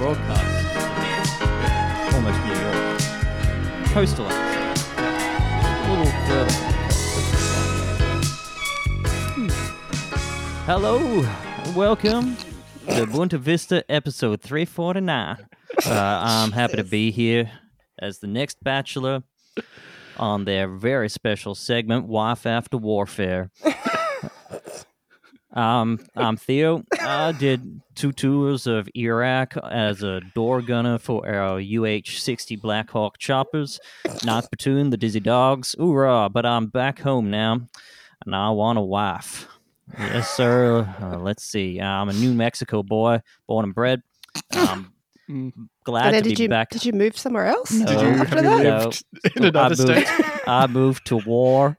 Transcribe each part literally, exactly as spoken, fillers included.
broadcast. Almost New York. Coastal accent. A little further. Hello, welcome to Buena Vista episode three forty-nine. Uh, I'm happy to be here as the next bachelor on their very special segment, Wife After Warfare. Um, I'm Theo. I did two tours of Iraq as a door gunner for our U H sixty Black Hawk choppers. Ninth Platoon, the Dizzy Dogs. Hoorah! But I'm back home now, and I want a wife. Yes, sir. Uh, let's see. I'm a New Mexico boy, born and bred. Um, glad and then to did be you, back. Did you move somewhere else? No. Did you, after have you that? lived in another I state? moved, I moved to war.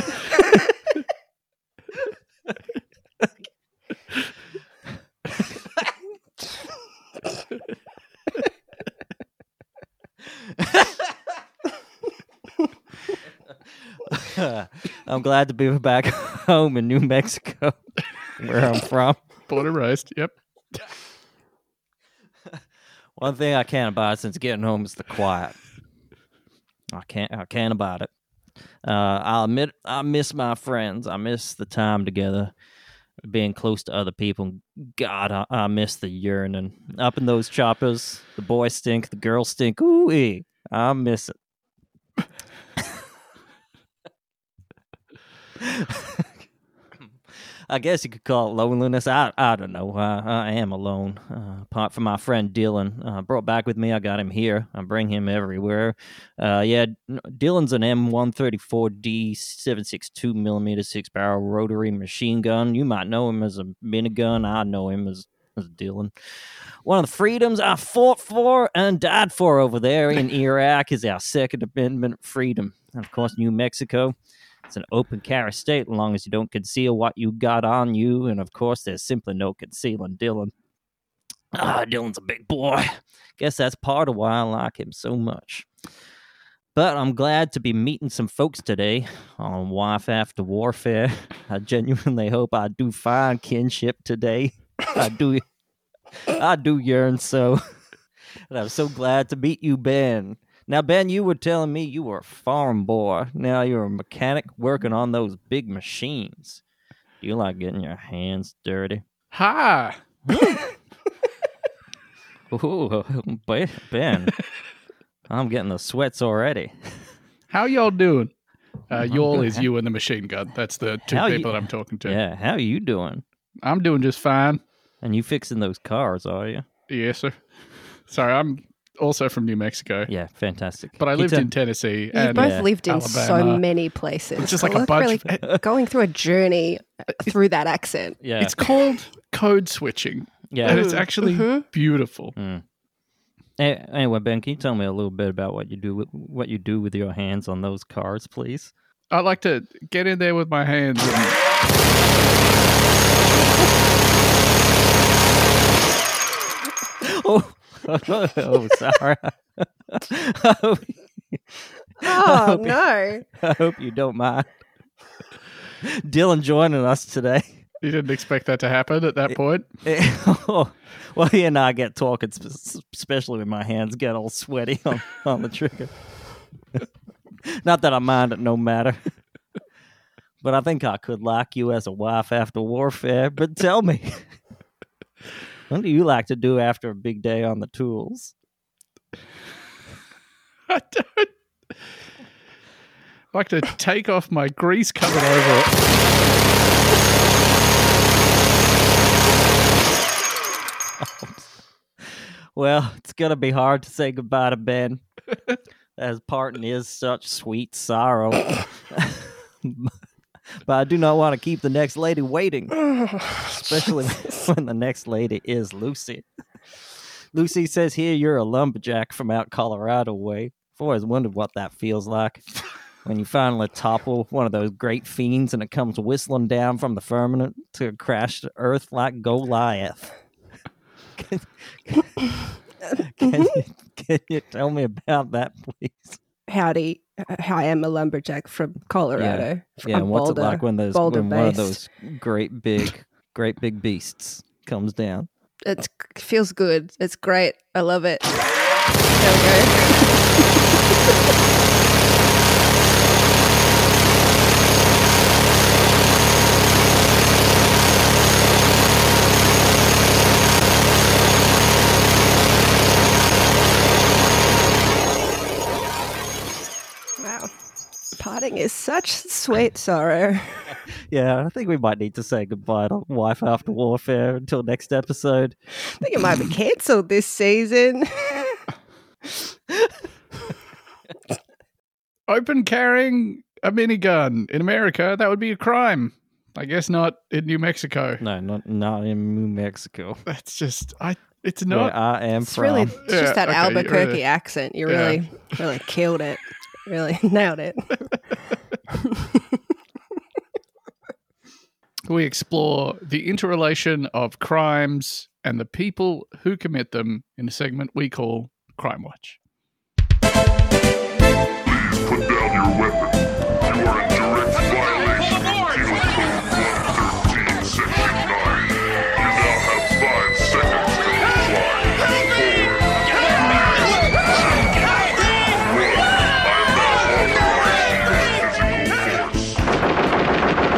I'm glad to be back home in New Mexico, where I'm from. Born and raised, yep. One thing I can't abide since getting home is the quiet. I can't. I can't abide it. Uh, I'll admit, I miss my friends. I miss the time together, being close to other people. God, I, I miss the yearning. Up in those choppers, the boys stink, the girls stink. Ooh, I miss it. I guess you could call it loneliness. I I don't know. I, I am alone. Uh, apart from my friend Dylan, uh, brought back with me. I got him here. I bring him everywhere. Uh, yeah, Dylan's an M one thirty-four D seven sixty-two millimeter six barrel rotary machine gun. You might know him as a minigun. I know him as as Dylan. One of the freedoms I fought for and died for over there in Iraq is our Second Amendment freedom. And of course, New Mexico. It's an open carry state as long as you don't conceal what you got on you. And of course, there's simply no concealing Dylan. Ah, Dylan's a big boy. Guess that's part of why I like him so much. But I'm glad to be meeting some folks today on Wife After Warfare. I genuinely hope I do find kinship today. I do, I do yearn so. And I'm so glad to meet you, Ben. Now, Ben, you were telling me you were a farm boy. Now you're a mechanic working on those big machines. Do you like getting your hands dirty? Ha! Ooh, Ben, I'm getting the sweats already. How y'all doing? Uh, y'all is you and the machine gun. That's the two How people you- that I'm talking to. Yeah, how are you doing? I'm doing just fine. And you fixing those cars, are you? Yes, sir. Sorry, I'm also from New Mexico, Yeah, fantastic. but I Can you lived tell- in Tennessee You've and both Yeah. lived in so Alabama. many places. It's just So like a we're bunch really of- going through a journey through that accent. Yeah, It's called code switching, yeah. and it's actually Mhm. beautiful. Mm. A- Anyway, Ben, can you tell me a little bit about what you do with, what you do with your hands on those cars, please? I like to get in there with my hands and Oh, oh, sorry. I hope, Oh, hope- no. I hope you don't mind. Dylan joining us today. you didn't expect that to happen at that point. Oh, well, he and I get talking, sp- especially when my hands get all sweaty on, on the trigger. Not that I mind it, no matter. But I think I could like you as a wife after warfare. But tell me, what do you like to do after a big day on the tools? I don't. I like to take off my grease covered over. Well, it's going to be hard to say goodbye to Ben, as parting is such sweet sorrow. But I do not want to keep the next lady waiting, especially when the next lady is Lucy. Lucy says here you're a lumberjack from out Colorado way. I've always wondered what that feels like when you finally topple one of those great fiends and it comes whistling down from the firmament to crash to earth like Goliath. Can, can, you, can you tell me about that, please? Howdy. I am a lumberjack from Colorado. Yeah, I'm and what's Boulder, it like when those Boulder when one of based. those great big, great big beasts comes down? It's, it feels good. It's great. I love it. There we go. Wow. Parting is such sweet sorrow. Yeah, I think we might need to say goodbye to Wife After Warfare until next episode. I think it might be cancelled this season. Open carrying a minigun in America, that would be a crime. I guess not in New Mexico. No, not not in New Mexico. That's just I. It's Where not. I am It's from. really it's Yeah, just that okay, you Albuquerque really- accent. You Yeah. really, really killed it. Really nailed it. We explore the interrelation of crimes and the people who commit them in a segment we call Crime Watch. Please put down your weapon. You are in direct violation of Penal Code one thirteen, Section nine. You now have five seconds to comply. Four, three, two, one. I am now authorizing physical force.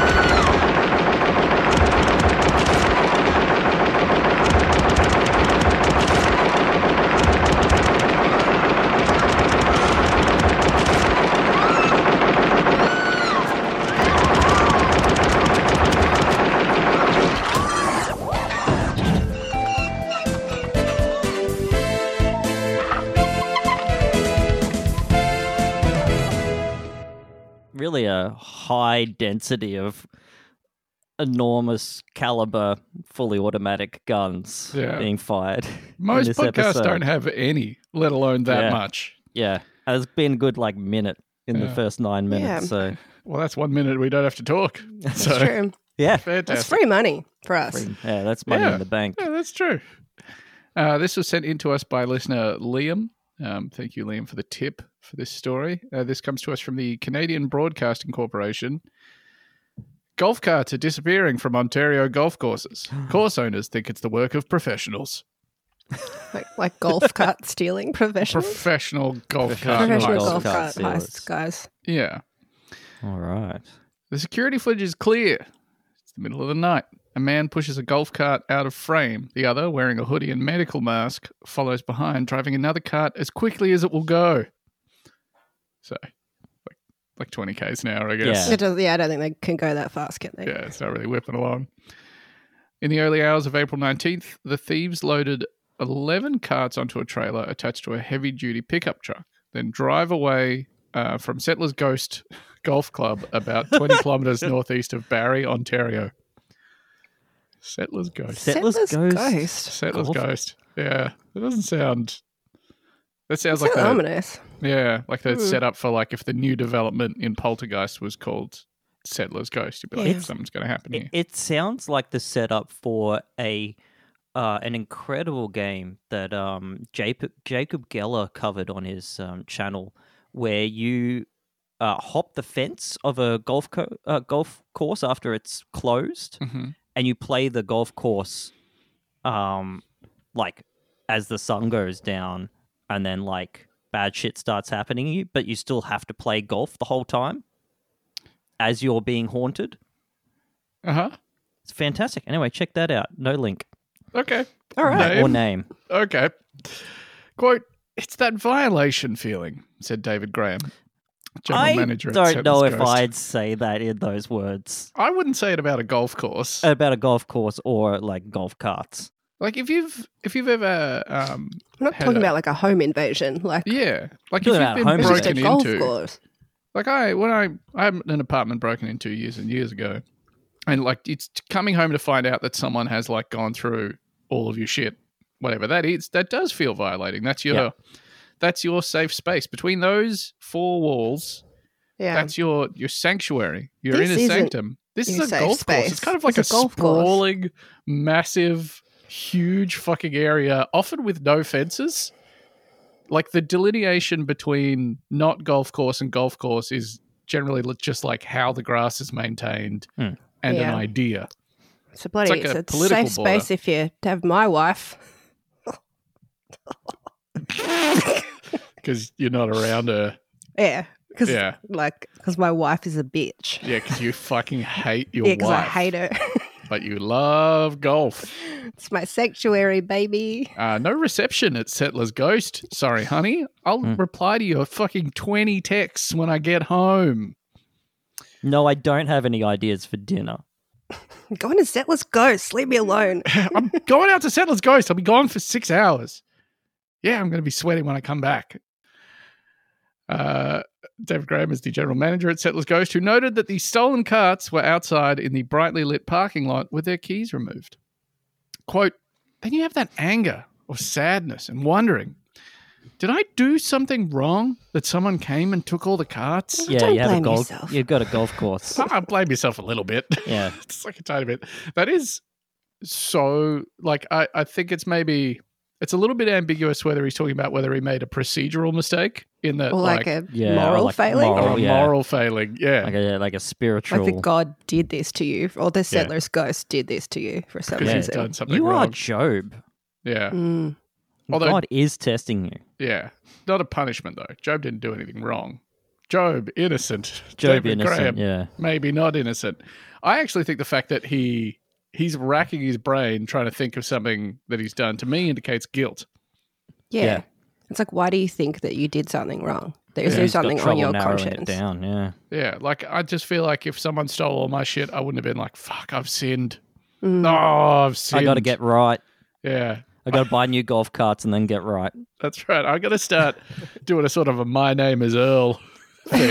Really a high density of enormous caliber, fully automatic guns Yeah. being fired. in Most this podcasts episode. don't have any, let alone that Yeah. much. Yeah, and it's been a good like minute in the Yeah. first nine minutes. Yeah. So Well, that's one minute we don't have to talk. That's So true. yeah, That's fantastic. free money for us. yeah, that's money Yeah. in the bank. Yeah, that's true. Uh, this was sent in to us by listener Liam. Um, thank you, Liam, for the tip for this story. Uh, this comes to us from the Canadian Broadcasting Corporation. Golf carts are disappearing from Ontario golf courses. Course owners think it's the work of professionals. Like, like golf cart stealing professionals. Professional golf Professional cart Professional golf golf heists. cart cart stealers. heists, guys. Yeah. All right. The security footage is clear. It's the middle of the night. A man pushes a golf cart out of frame. The other, wearing a hoodie and medical mask, follows behind, driving another cart as quickly as it will go. So, like, like twenty k's an hour, I guess. Yeah. It does, yeah, I don't think they can go that fast, can they? Yeah, it's not really whipping along. In the early hours of April nineteenth, the thieves loaded eleven carts onto a trailer attached to a heavy-duty pickup truck, then drive away uh, from Settlers Ghost Golf Club about twenty kilometres northeast of Barrie, Ontario. Settlers Ghost. Settlers Settlers Ghost. Ghost. Settlers Golf? Ghost. Yeah, that doesn't sound... That sounds It's like so the, ominous. yeah, like the Hmm. setup for like if the new development in Poltergeist was called Settlers Ghost, you'd be like, Yeah. something's going to happen It, here. it sounds like the setup for a uh, an incredible game that um, Jacob Jacob Geller covered on his um, channel, where you uh, hop the fence of a golf co- uh, golf course after it's closed, hmm and you play the golf course, um, like as the sun goes down, and then like bad shit starts happening to you, but you still have to play golf the whole time as you're being haunted. Uh-huh. It's fantastic. Anyway, check that out. No link Okay. All right. Name? or name. Okay. Quote, it's that violation feeling, said David Graham, general I manager at don't Settlers know if Ghost. I'd say that in those words I wouldn't say it about a golf course. about a golf course or like golf carts. like if you've if you've ever um I'm not had talking a- about like a home invasion. Like, yeah, like if Talking you've about been home it's just a broken golf into, course. like I when I I had an apartment broken into years and years ago, and like it's coming home to find out that someone has like gone through all of your shit, whatever that is, that does feel violating. That's your Yeah. that's your safe space between those four walls. Yeah. That's your your sanctuary, your This inner isn't sanctum. This is your a safe golf course. space. It's kind of like It's a, a golf course. sprawling, massive, huge fucking area, often with no fences. Like the delineation between not golf course and golf course is generally li- just like how the grass is maintained Hmm. and an Yeah. idea. It's a bloody like it's a a, political safe border. space if you have my wife. Because you're not around her. Yeah. Because Yeah. like, because my wife is a bitch. Yeah, because you fucking hate your Yeah, because I wife. hate her. But you love golf. It's my sanctuary, baby. Uh, no reception at Settler's Ghost. Sorry, honey. I'll Hmm. reply to your fucking twenty texts when I get home. No, I don't have any ideas for dinner. Going to Settler's Ghost. Leave me alone. I'm going out to Settler's Ghost. I'll be gone for six hours. Yeah, I'm going to be sweating when I come back. Uh, David Graham is the general manager at Settler's Ghost, who noted that the stolen carts were outside in the brightly lit parking lot with their keys removed. Quote, then you have that anger or sadness and wondering, did I do something wrong that someone came and took all the carts? Yeah, Don't you have a blame golf. yourself. You've got a golf course. I blame yourself a little bit. Yeah. It's like a tiny bit. That is so, like, I, I think it's maybe, it's a little bit ambiguous whether he's talking about whether he made a procedural mistake in that, Or like, like, a Yeah, or moral like failing. moral- or a yeah. moral failing. Yeah. Like a like a spiritual. Like the God did this to you, or the Settler's Ghost did this to you for some Because Yeah. he's reason. done something you are wrong. Job. Yeah. Mm. Although- God is testing you. Yeah. Not a punishment, though. Job didn't do anything wrong. Job, innocent. Job David innocent. Graham, Yeah. maybe not innocent. I actually think the fact that he he's racking his brain trying to think of something that he's done, to me, indicates guilt. Yeah. Yeah. It's like, why do you think that you did something wrong? There's Yeah. there He's got something on trouble your narrowing conscience. it down. Yeah. Yeah, like I just feel like if someone stole all my shit, I wouldn't have been like, fuck, I've sinned. Mm. No, I've sinned. I got to get right. Yeah, I got to buy new golf carts and then get right. that's right. I got to start doing a sort of a my name is Earl thing.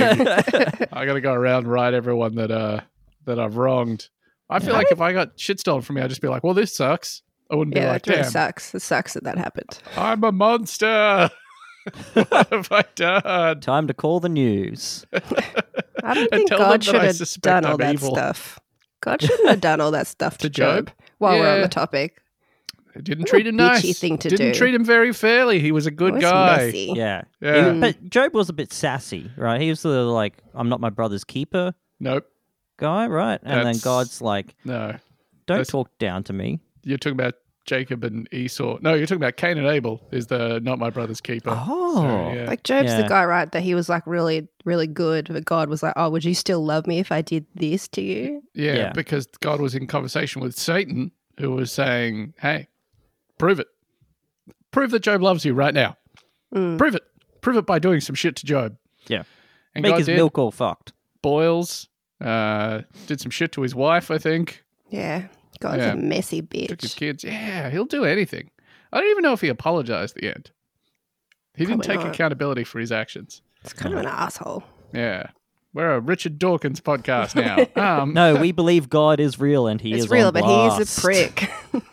I got to go around and write everyone that uh that I've wronged. I feel like if I got shit stolen from me, I'd just be like, well, this sucks. I wouldn't be Yeah, like, that really damn, sucks. It sucks that that happened. I'm a monster. What have I done? Time to call the news. I don't And think tell them God that should I have suspect done all I'm that evil. stuff. God shouldn't have done all that stuff to, To Job? Job. While we're on Yeah. the topic. It didn't What a treat him nice. bitchy thing to Didn't do. treat him very fairly. He was a good It was guy. messy. Yeah. Yeah. He- but Job was a bit sassy, right? He was the like, I'm not my brother's keeper Nope. guy, guy, right? And then That's- God's like, No. don't that's- talk down to me. You're talking about Jacob and Esau. No, you're talking about Cain and Abel is the not my brother's keeper. Oh. So, yeah. Like Job's Yeah. the guy, right? That he was like really, really good. But God was like, oh, would you still love me if I did this to you? yeah, Yeah. because God was in conversation with Satan, who was saying, hey, prove it. Prove that Job loves you right now. Mm. Prove it. Prove it by doing some shit to Job. Yeah. And Make God his did. milk all fucked. Boils. Uh, did some shit to his wife, I think. Yeah. God's Yeah. a messy Took his bitch. kids. Yeah, he'll do anything. I don't even know if he apologized at the end. He didn't Probably take not. accountability for his actions. It's kind of an asshole. Yeah. We're a Richard Dawkins podcast now. Um, No, we believe God is real and he It's is real, on but he's a blast. prick.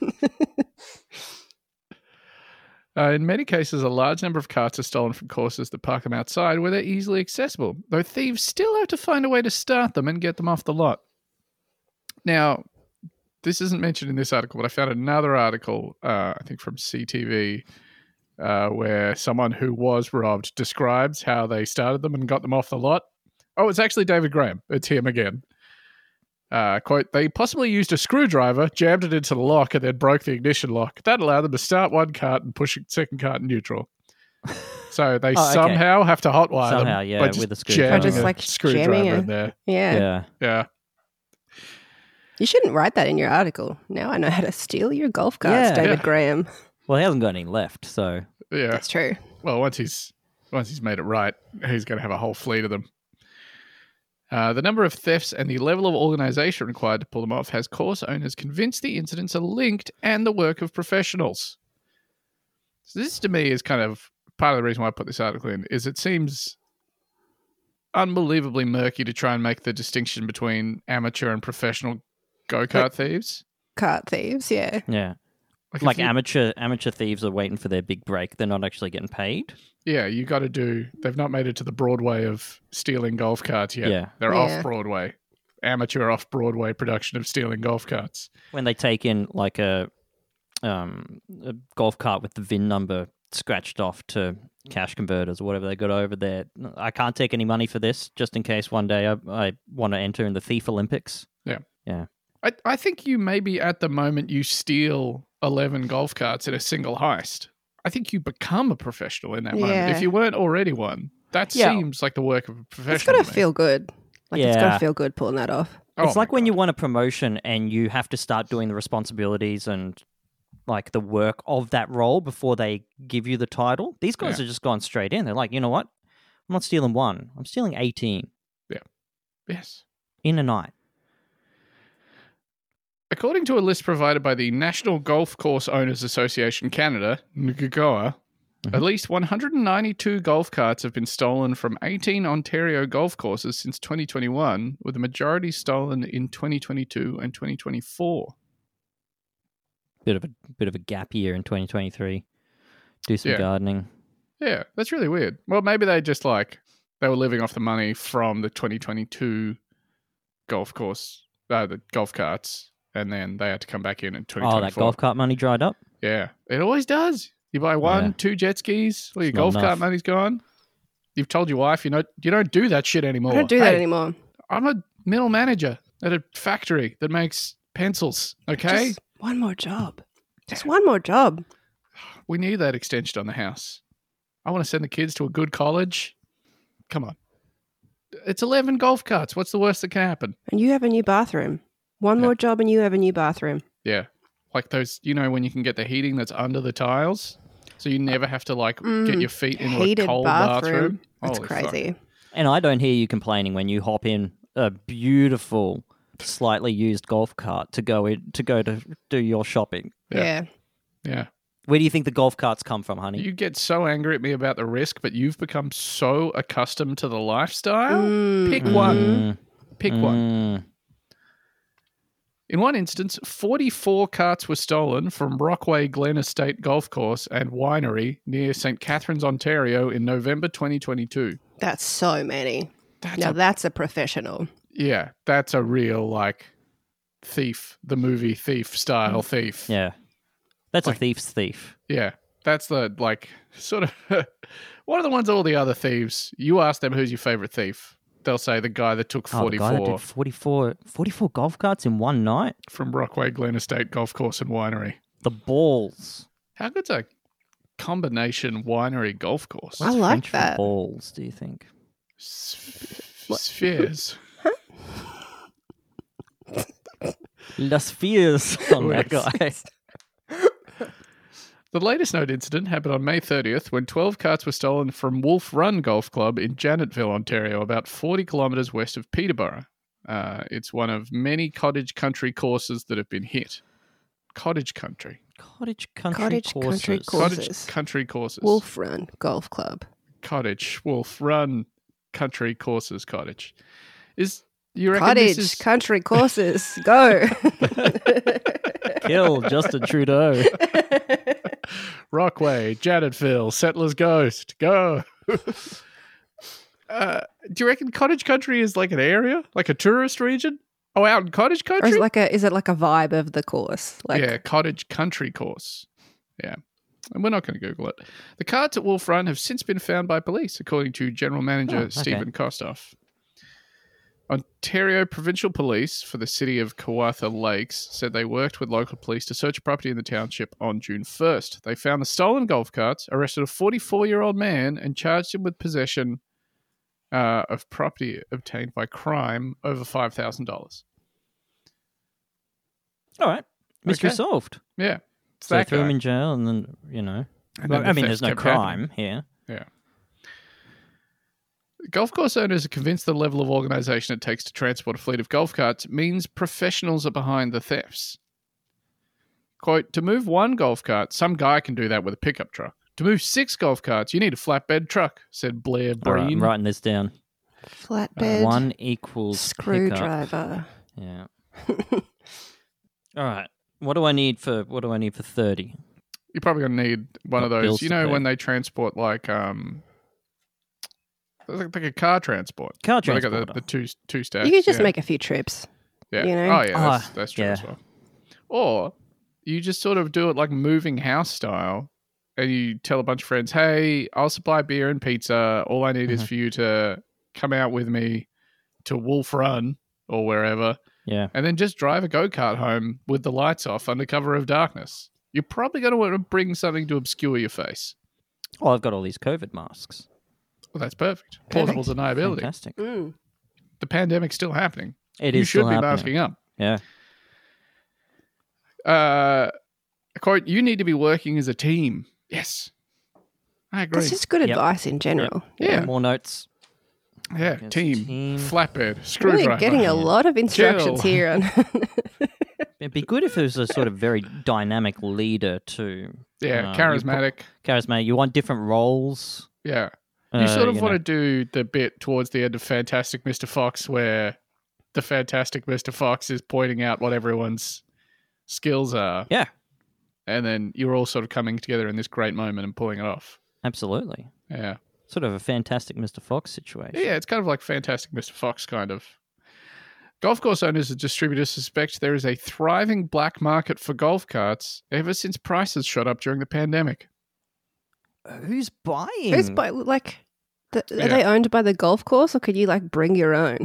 Uh, in many cases, a large number of carts are stolen from courses that park them outside where they're easily accessible, though thieves still have to find a way to start them and get them off the lot. Now, this isn't mentioned in this article, but I found another article, uh, I think from C T V, uh, where someone who was robbed describes how they started them and got them off the lot. Oh, it's actually David Graham. It's him again. Uh, quote, they possibly used a screwdriver, jammed it into the lock, and then broke the ignition lock. That allowed them to start one cart and push a second cart in neutral. So they Oh, okay. somehow have to hotwire Somehow, them. yeah, by just with a screwdriver. jamming Or just, a like, screwdriver jamming in a- there. Yeah. Yeah. Yeah. You shouldn't write that in your article. Now I know how to steal your golf carts, Yeah. David Yeah. Graham. Well, he hasn't got any left, so Yeah. That's true. Well, once he's once he's made it right, he's going to have a whole fleet of them. Uh, the number of thefts and the level of organization required to pull them off has course owners convinced the incidents are linked and the work of professionals. So this, to me, is kind of part of the reason why I put this article in, is it seems unbelievably murky to try and make the distinction between amateur and professional go-kart Like- thieves. Cart thieves, yeah. yeah. if Like you- amateur amateur thieves are waiting for their big break. They're not actually getting paid. Yeah, you got to do. They've not made it to the Broadway of stealing golf carts yet. Yeah. They're Yeah. off Broadway, amateur off Broadway production of stealing golf carts. When they take in like a um a golf cart with the V I N number scratched off to cash converters or whatever they got over there. I can't take any money for this, just in case one day I, I want to enter in the Thief Olympics. Yeah. Yeah. I, I think you maybe at the moment you steal eleven golf carts in a single heist. I think you become a professional in that moment. Yeah. If you weren't already one, that Yeah. seems like the work of a professional. It's gotta to me. feel good. Like it's gotta Yeah. feel good pulling that off. Oh It's my like when God. you want a promotion and you have to start doing the responsibilities and like the work of that role before they give you the title. These guys Yeah. are just gone straight in. They're like, you know what? I'm not stealing one. I'm stealing eighteen Yes. in a night. According to a list provided by the National Golf Course Owners Association Canada, N G G O A, Mhm. at least one hundred ninety-two golf carts have been stolen from eighteen Ontario golf courses since twenty twenty-one, with the majority stolen in twenty twenty-two and twenty twenty-four. Bit of a bit of a gap year in twenty twenty-three. Do some Yeah. gardening. Yeah, that's really weird. Well, maybe they just like, they were living off the money from the twenty twenty-two golf course, uh, the golf carts, and then they had to come back in in twenty twenty-four. Oh, that golf cart money dried up. Yeah, it always does. You buy one, Yeah. two jet skis, well, your It's not golf cart enough. money's gone. You've told your wife you know you don't do that shit anymore. I don't do that Hey, anymore. I'm a middle manager at a factory that makes pencils. Okay, Just one more job. Just one more job. we need that extension on the house. I want to send the kids to a good college. Come on, it's eleven golf carts. What's the worst that can happen? And you have a new bathroom. One Yeah. more job and you have a new bathroom. Yeah, like those. You know when you can get the heating that's under the tiles, so you never have to like get Mm, your feet into Heated a cold bathroom. bathroom. That's Holy fuck. crazy. And I don't hear you complaining when you hop in a beautiful, slightly used golf cart to go in to go to do your shopping. Yeah. Yeah. Yeah. Where do you think the golf carts come from, honey? You get so angry at me about the risk, but you've become so accustomed to the lifestyle. Mm, Pick mhm. one. Pick one. Mm. In one instance, forty-four carts were stolen from Rockway Glen Estate Golf Course and Winery near Saint Catharines, Ontario in November twenty twenty-two. That's so many. That's Now a, that's a professional. yeah, that's a real, like, thief, the movie Thief style thief. Yeah. That's Like- a thief's thief. Yeah, that's the, like, sort of, one of the ones all the other thieves, you ask them who's your favorite thief. They'll say the guy that took Oh, the forty-four guy that did forty-four, forty-four golf carts in one night? from Rockway Glen Estate Golf Course and Winery. The balls. How good's a combination winery golf course? I like French for that. balls, do you think? S- spheres. Las fears on that guy. The latest known incident happened on May thirtieth when twelve carts were stolen from Wolf Run Golf Club in Janetville, Ontario, about forty kilometres west of Peterborough. Uh, it's one of many cottage country courses that have been hit. Cottage country. Cottage country Cottage courses. country courses. Cottage country courses. Wolf Run Golf Club. Cottage. Wolf Run country courses. Cottage. Is you reckon Cottage this is country courses. Go. Kill Justin Trudeau. Rockway, Janetville, Settler's Ghost, go. uh, do you reckon cottage country is like an area, like a tourist region? Oh, out in cottage Or is country? it like a is it like a vibe of the course? Like yeah, cottage country course. Yeah. And we're not going to Google it. The carts at Wolf Run have since been found by police, according to General Manager Oh, okay. Stephen Kostoff. Ontario Provincial Police for the city of Kawartha Lakes said they worked with local police to search a property in the township on June first. They found the stolen golf carts, arrested a forty-four-year-old man, and charged him with possession uh, of property obtained by crime over five thousand dollars. All right. Mystery Okay. solved. Yeah. It's So they that threw him guy. in jail and then, you know. And Well, then I the mean, thefts there's no kept happening. crime here. Yeah. Golf course owners are convinced the level of organisation it takes to transport a fleet of golf carts means professionals are behind the thefts. Quote, to move one golf cart, some guy can do that with a pickup truck. To move six golf carts, you need a flatbed truck, said Blair All right, Breen. I'm writing this down. flatbed One equals pickup. screwdriver. Yeah. All right. What do I need for what do I need for thirty? You're probably going to need one Got of bills those, you to know, pay. when they transport like, um, like, like a car transport. Car Where they got transporter. the, the two, two stacks. You could just yeah. make a few trips. Yeah. you know? Oh, yeah, that's, Ah, that's true yeah. as well. Or you just sort of do it like moving house style and you tell a bunch of friends, hey, I'll supply beer and pizza. All I need is Mhm. for you to come out with me to Wolf Run or wherever Yeah. and then just drive a go-kart home with the lights off under cover of darkness. You're probably going to want to bring something to obscure your face. Oh, I've got all these COVID masks. Well, that's perfect. Plausible Perfect. deniability. Fantastic. Mm. The pandemic's still happening. It you is should still be happening. masking up. Yeah. Uh, quote, you need to be working as a team. Yes. I agree. That's just good Yep. advice in general. Yeah. More notes. yeah, Yes, team, team. flatbed, screwdriver. Really getting a lot of instructions Gel. here. On It'd be good if it was a sort of very dynamic leader too. yeah, Uh, you pro- charismatic. Charismatic. You want different roles. Yeah. You Uh, sort of you want know. to do the bit towards the end of Fantastic Mister Fox where the Fantastic Mister Fox is pointing out what everyone's skills are. Yeah, And then you're all sort of coming together in this great moment and pulling it off. absolutely. Yeah. Sort of a fantastic Mister Fox situation. Yeah, it's kind of like Fantastic Mister Fox, kind of. Golf course owners and distributors suspect there is a thriving black market for golf carts ever since prices shot up during the pandemic. Who's buying? Who's by, like, the, Yeah. are they owned by the golf course, or could you like bring your own?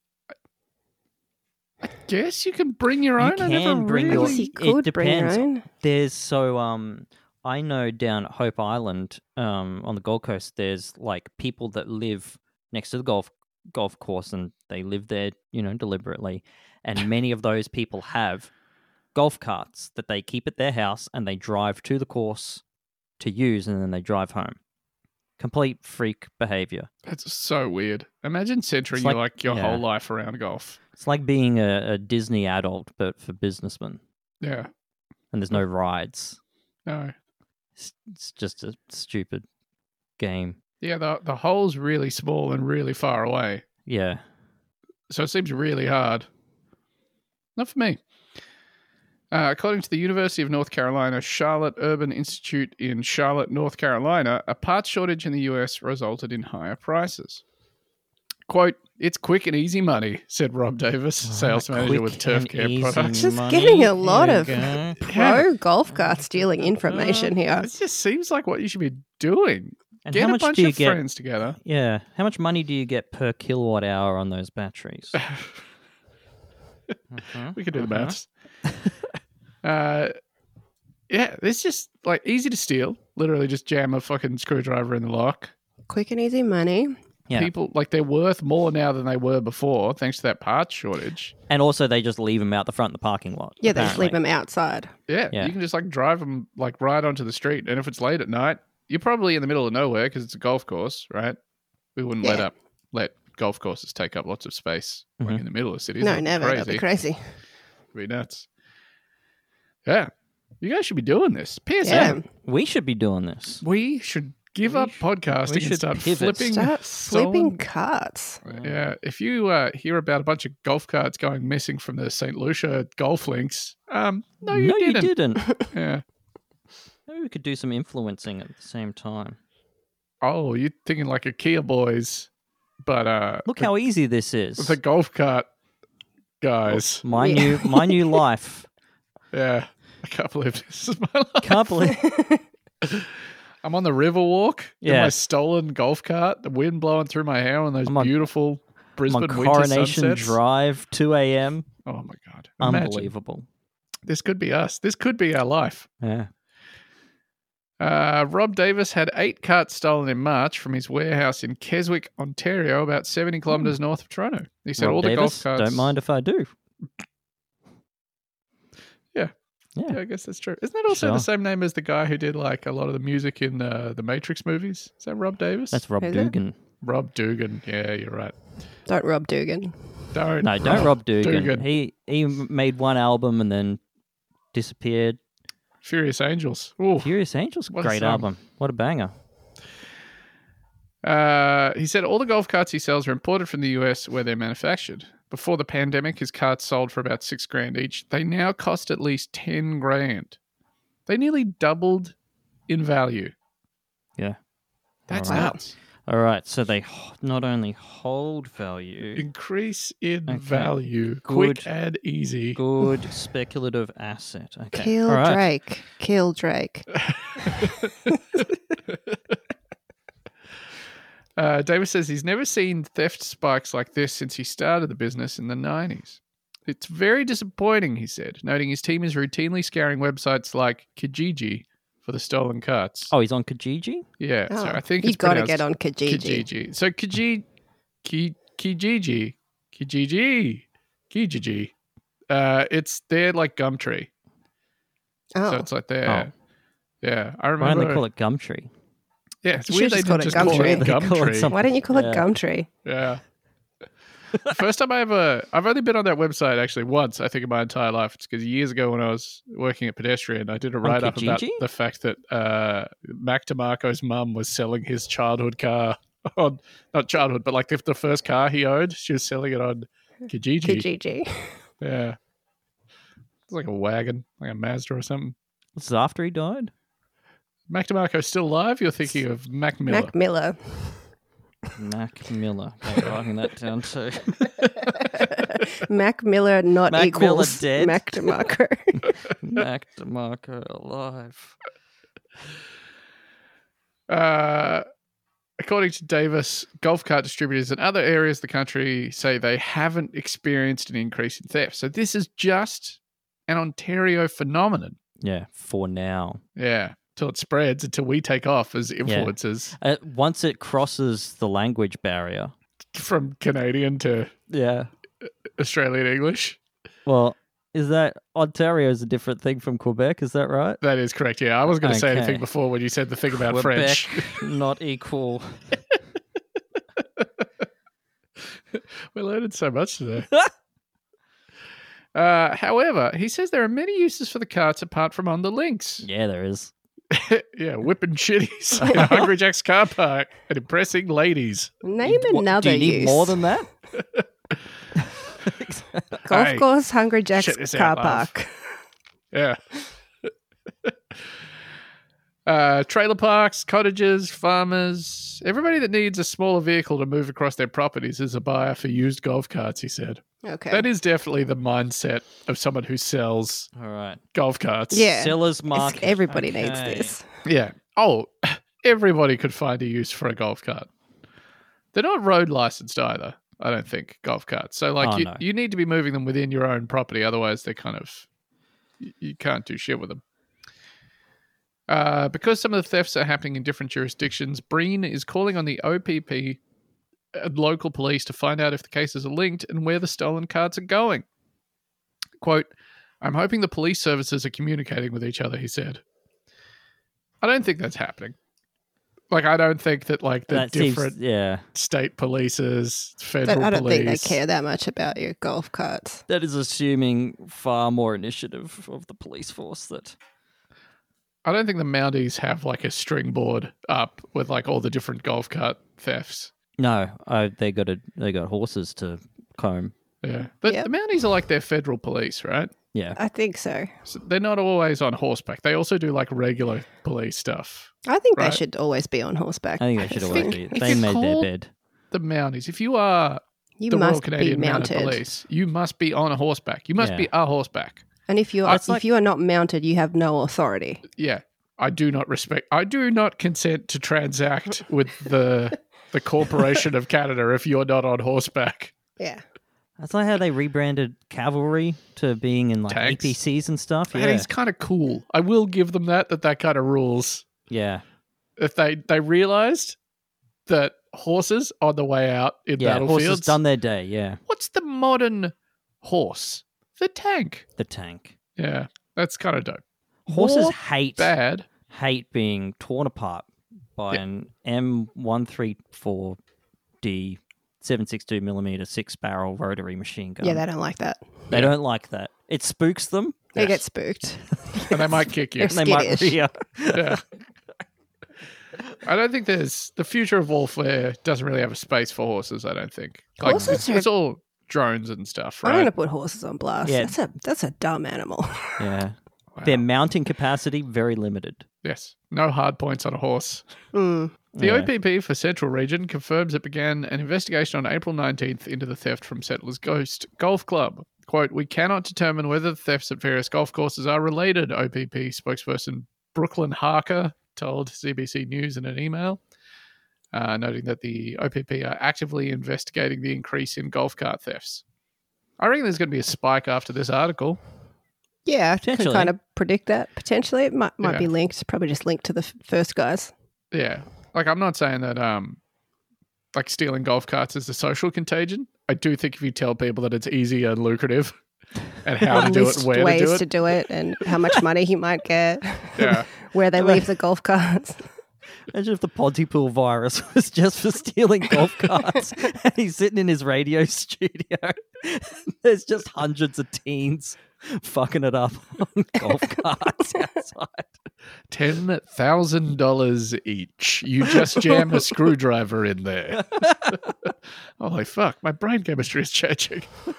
Guess you can bring your You own. I never can bring I your- really... guess you it could bring your depends. own. There's so um I know down at Hope Island um on the Gold Coast there's like people that live next to the golf golf course and they live there, you know, deliberately. And many of those people have golf carts that they keep at their house and they drive to the course to use and then they drive home. Complete freak behavior. That's so weird. Imagine centering It's your, like- like your yeah. whole life around golf. It's like being a, a Disney adult but for businessmen Yeah. and there's no rides. No. It's, it's just a stupid game. Yeah, the the hole's really small and really far away. Yeah. So it seems really hard. Not for me. Uh, according to the University of North Carolina Charlotte Urban Institute in Charlotte, North Carolina, a parts shortage in the U S resulted in higher prices. Quote, it's quick and easy money, said Rob Davis, sales manager with Turf Care Products. Just getting a lot There of you go. pro golf cart stealing information here. It just seems like what you should be doing. And Get how a much bunch do you of get? friends together. Yeah, how much money do you get per kilowatt hour on those batteries? Mhm, We could do the mhm. maths. uh, yeah, it's just like easy to steal. Literally just jam a fucking screwdriver in the lock. Quick and easy money. Yeah. People, like, they're worth more now than they were before, thanks to that parts shortage. And also, they just leave them out the front of the parking lot. Yeah, they just leave apparently. them outside. Yeah, Yeah. you can just like drive them like right onto the street, and if it's late at night, you're probably in the middle of nowhere because it's a golf course, right? We wouldn't let Yeah. up let golf courses take up lots of space like Mhm. in the middle of cities. No, That'd be never. That'd be Crazy. crazy. It'd be nuts. Yeah, you guys should be doing this. P S Yeah. M. We should be doing this. We should give We up sh- podcasting we and should start pivot. flipping. Start flipping stolen- carts. Yeah, if you uh, hear about a bunch of golf carts going missing from the Saint Lucia golf links, um, no, you no, didn't. you didn't. Yeah. Maybe we could do some influencing at the same time. Oh, you're thinking like a Kia Boys, but uh, Look the, how easy this is. the golf cart guys. My Yeah. new, my new life. Yeah, I can't believe this is my life. Can't believe. I'm on the Riverwalk in Yeah. my stolen golf cart, the wind blowing through my hair on those I'm on- beautiful I'm Brisbane on winter Coronation sunsets. Drive, two a.m. Oh my god! Imagine. Unbelievable. This could be us. This could be our life. Yeah. Uh, Rob Davis had eight carts stolen in March from his warehouse in Keswick, Ontario, about seventy kilometres north of Toronto. He said Rob all the Davis, golf carts. don't mind if I do. Yeah. Yeah. Yeah, I guess that's true. Isn't that also Sure. the same name as the guy who did like a lot of the music in uh, the Matrix movies? Is that Rob Davis? That's Rob Who's that? Dugan. Rob Dugan. Yeah, you're right. Don't rob Dugan. Don't. No, don't Rob Dugan. Dugan. He he made one album and then disappeared. Furious Angels. Ooh. Furious Angels, What a great song. album. What a banger. Uh, he said all the golf carts he sells are imported from the U S where they're manufactured. Before the pandemic, his carts sold for about six grand each. They now cost at least ten grand. They nearly doubled in value. Yeah. That's All right. nuts. All right, so they h- not only hold value, Increase in Okay. value. Good. Quick and easy. good speculative asset. Okay. Kill All right. Drake. Kill Drake. Uh, Davis says he's never seen theft spikes like this since he started the business in the nineties. It's very disappointing, he said, noting his team is routinely scouring websites like Kijiji for the stolen carts. Oh, he's on Kijiji? Yeah, Oh, so I think you it's got to pronounced get on Kijiji. Kijiji. So Kijiji, Ki, Kijiji, Kijiji, Kijiji. Uh, it's they're like Gumtree. Oh, So it's like they're, Oh. yeah. I Why remember. don't they call it Gumtree? Yeah, it's You weird should they just call didn't it just call Gumtree. it They call it Gumtree. something. why don't you call it Yeah. Gumtree? Yeah. First time I ever, I've only been on that website actually once, I think, in my entire life. It's because years ago when I was working at Pedestrian, I did a write up about Kijiji? the fact that uh, Mac DeMarco's mum was selling his childhood car on, not childhood, but like the, the first car he owned. She was selling it on Kijiji. Kijiji. Yeah. It's like a wagon, like a Mazda or something. This is after he died? Mac DeMarco's still alive? You're thinking of Mac Miller. Mac Miller. Mac Miller. I'm writing that down too. Mac Miller not Mac equals Miller dead. Mac DeMarco. Mac DeMarco alive. Uh, according to Davis, golf cart distributors in other areas of the country say they haven't experienced an increase in theft. So this is just an Ontario phenomenon. Yeah, for now. Yeah, till it spreads, until we take off as influencers Uh, once it crosses the language barrier. from Canadian to Yeah. Australian English. Well, is that Ontario is a different thing from Quebec? Is that right? That is correct. Yeah, I was going to say Okay. anything before when you said the thing about Quebec, French. not equal. We're learning so much today. Uh, however, he says there are many uses for the carts apart from on the links. Yeah, there is. Yeah, whipping shitties in a Hungry Jack's car park and impressing ladies. Name What- another Do you need use. more than that? Golf Hey, course, Hungry Jack's shit this car out, love. park. Yeah. uh, trailer parks, cottages, farmers, everybody that needs a smaller vehicle to move across their properties is a buyer for used golf carts, he said. Okay. That is definitely the mindset of someone who sells All right. golf carts. Yeah. Seller's It's- market. everybody needs Okay. this. Yeah. Oh, everybody could find a use for a golf cart. They're not road licensed either, I don't think, golf carts. So, like, Oh, you, no. you need to be moving them within your own property. Otherwise, they're kind of, you, you can't do shit with them. Uh, because some of the thefts are happening in different jurisdictions, Breen is calling on the O P P and local police to find out if the cases are linked and where the stolen carts are going. Quote, I'm hoping the police services are communicating with each other, he said. I don't think that's happening. Like, I don't think that, like, the That seems, different yeah. state polices, But federal I don't police. think they care that much about your golf carts. That is assuming far more initiative of the police force that I don't think the Mounties have, like, a string board up with, like, all the different golf cart thefts. no, uh, they got a, they got horses to comb. Yeah. But Yep. the Mounties are like their federal police, right? Yeah. I think so. So they're not always on horseback. They also do, like, regular police stuff. I think Right. they should always be on horseback. I think they should always think be. if They you're made their called- bed. The Mounties, if you are You the Royal must be Canadian Mounted mounted. Police, you must be on a horseback. You must Yeah. be a horseback. And if you are That's if like- you are not mounted, you have no authority. Yeah. I do not respect, I do not consent to transact with the the Corporation of Canada if you're not on horseback. Yeah. That's like how they rebranded cavalry to being in like Tanks. A P Cs and stuff. And Yeah. he's kind of cool. I will give them that, that that kind of rules. Yeah. If they, they realized that horses on the way out in Yeah. battlefields, Horses done their day. Yeah. what's the modern horse? The tank. The tank. Yeah, that's kind of dope. Horses More hate bad. hate being torn apart by Yeah. an M one thirty-four D seven sixty-two millimeter six barrel rotary machine gun. Yeah, they don't like that. They Yeah. don't like that. It spooks them. They Yes. get spooked. And they might kick you. They're And they might skittish. rear. Yeah. I don't think there's the future of warfare doesn't really have a space for horses. I don't think. Like, Horses it's, are- it's all drones and stuff, I'm going right? to put horses on blast. Yeah. That's a that's a dumb animal. Yeah. Wow. Their mounting capacity very limited. Yes, no hard points on a horse. Mm. The Yeah. O P P for Central Region confirms it began an investigation on April nineteenth into the theft from Settlers Ghost Golf Club. Quote, we cannot determine whether the thefts at various golf courses are related, O P P spokesperson Brooklyn Harker told C B C News in an email, uh, noting that the O P P are actively investigating the increase in golf cart thefts. I reckon there's going to be a spike after this article. Yeah, I can Potentially. kind of predict that. Potentially, it might might Yeah. be linked. Probably just linked to the f- first guys. Yeah. Like, I'm not saying that, um, like, stealing golf carts is a social contagion. I do think if you tell people that it's easy and lucrative and how to do it List and where ways to do it. to do it and how much money he might get. Yeah. Where they leave the golf carts. Imagine if the Pontypool virus was just for stealing golf carts and he's sitting in his radio studio. There's just hundreds of teens fucking it up on golf carts outside. ten thousand dollars each. You just jam a screwdriver in there. Holy fuck, my brain chemistry is changing.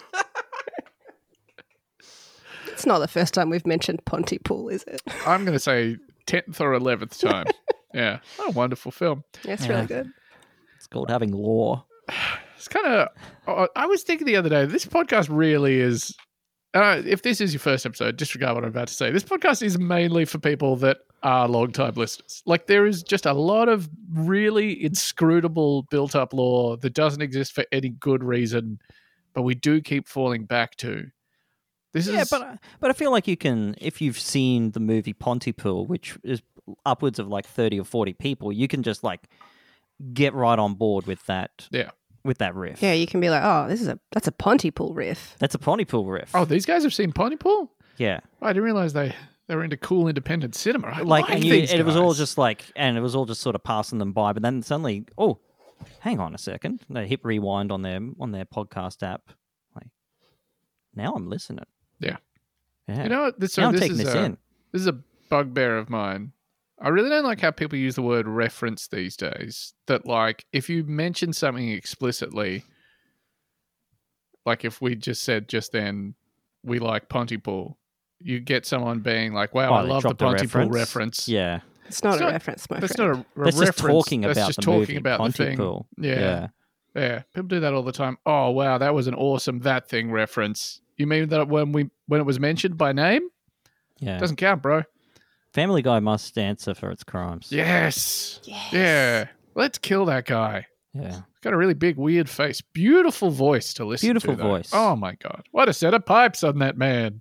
It's not the first time we've mentioned Pontypool, is it? I'm going to say tenth or eleventh time. Yeah. What a wonderful film. Yeah, it's Yeah. really good. It's called having law. It's kind of, I was thinking the other day, this podcast really is, uh, if this is your first episode, disregard what I'm about to say. This podcast is mainly for people that are long-time listeners. Like, there is just a lot of really inscrutable built-up lore that doesn't exist for any good reason, but we do keep falling back to. This Yeah, is, but I- but I feel like you can, if you've seen the movie Pontypool, which is upwards of like thirty or forty people, you can just like get right on board with that. Yeah. with that riff. Yeah, you can be like, oh, this is a that's a Pontypool riff. That's a Pontypool riff. oh, these guys have seen Pontypool? yeah. I didn't realize they, they were into cool independent cinema. I Like, like and you, these it was all guys. just like, and it was all just sort of passing them by. But then suddenly, oh, hang on a second. They hit rewind on their on their podcast app. Like, now I'm listening. Yeah. Yeah. You know what? This, so now I'm this taking is this a, in. This is a bugbear of mine. I really don't like how people use the word reference these days. That, like, if you mention something explicitly, like if we just said just then, we like Pontypool, you get someone being like, wow, Oh, I they love the dropped a Pontypool reference? reference. Yeah. It's not It's a not- reference, my That's friend. not a, a That's reference. just talking That's about just the talking movie about the thing. Pontypool. Yeah. yeah. Yeah, people do that all the time. Oh wow, that was an awesome that thing reference. You mean that when we when it was mentioned by name? Yeah. Doesn't count, bro. Family Guy must answer for its crimes. Yes. Yes. Yeah. Let's kill that guy. Yeah. He's got a really big, weird face. Beautiful voice to listen Beautiful to. though. voice. Oh my god. What a set of pipes on that man.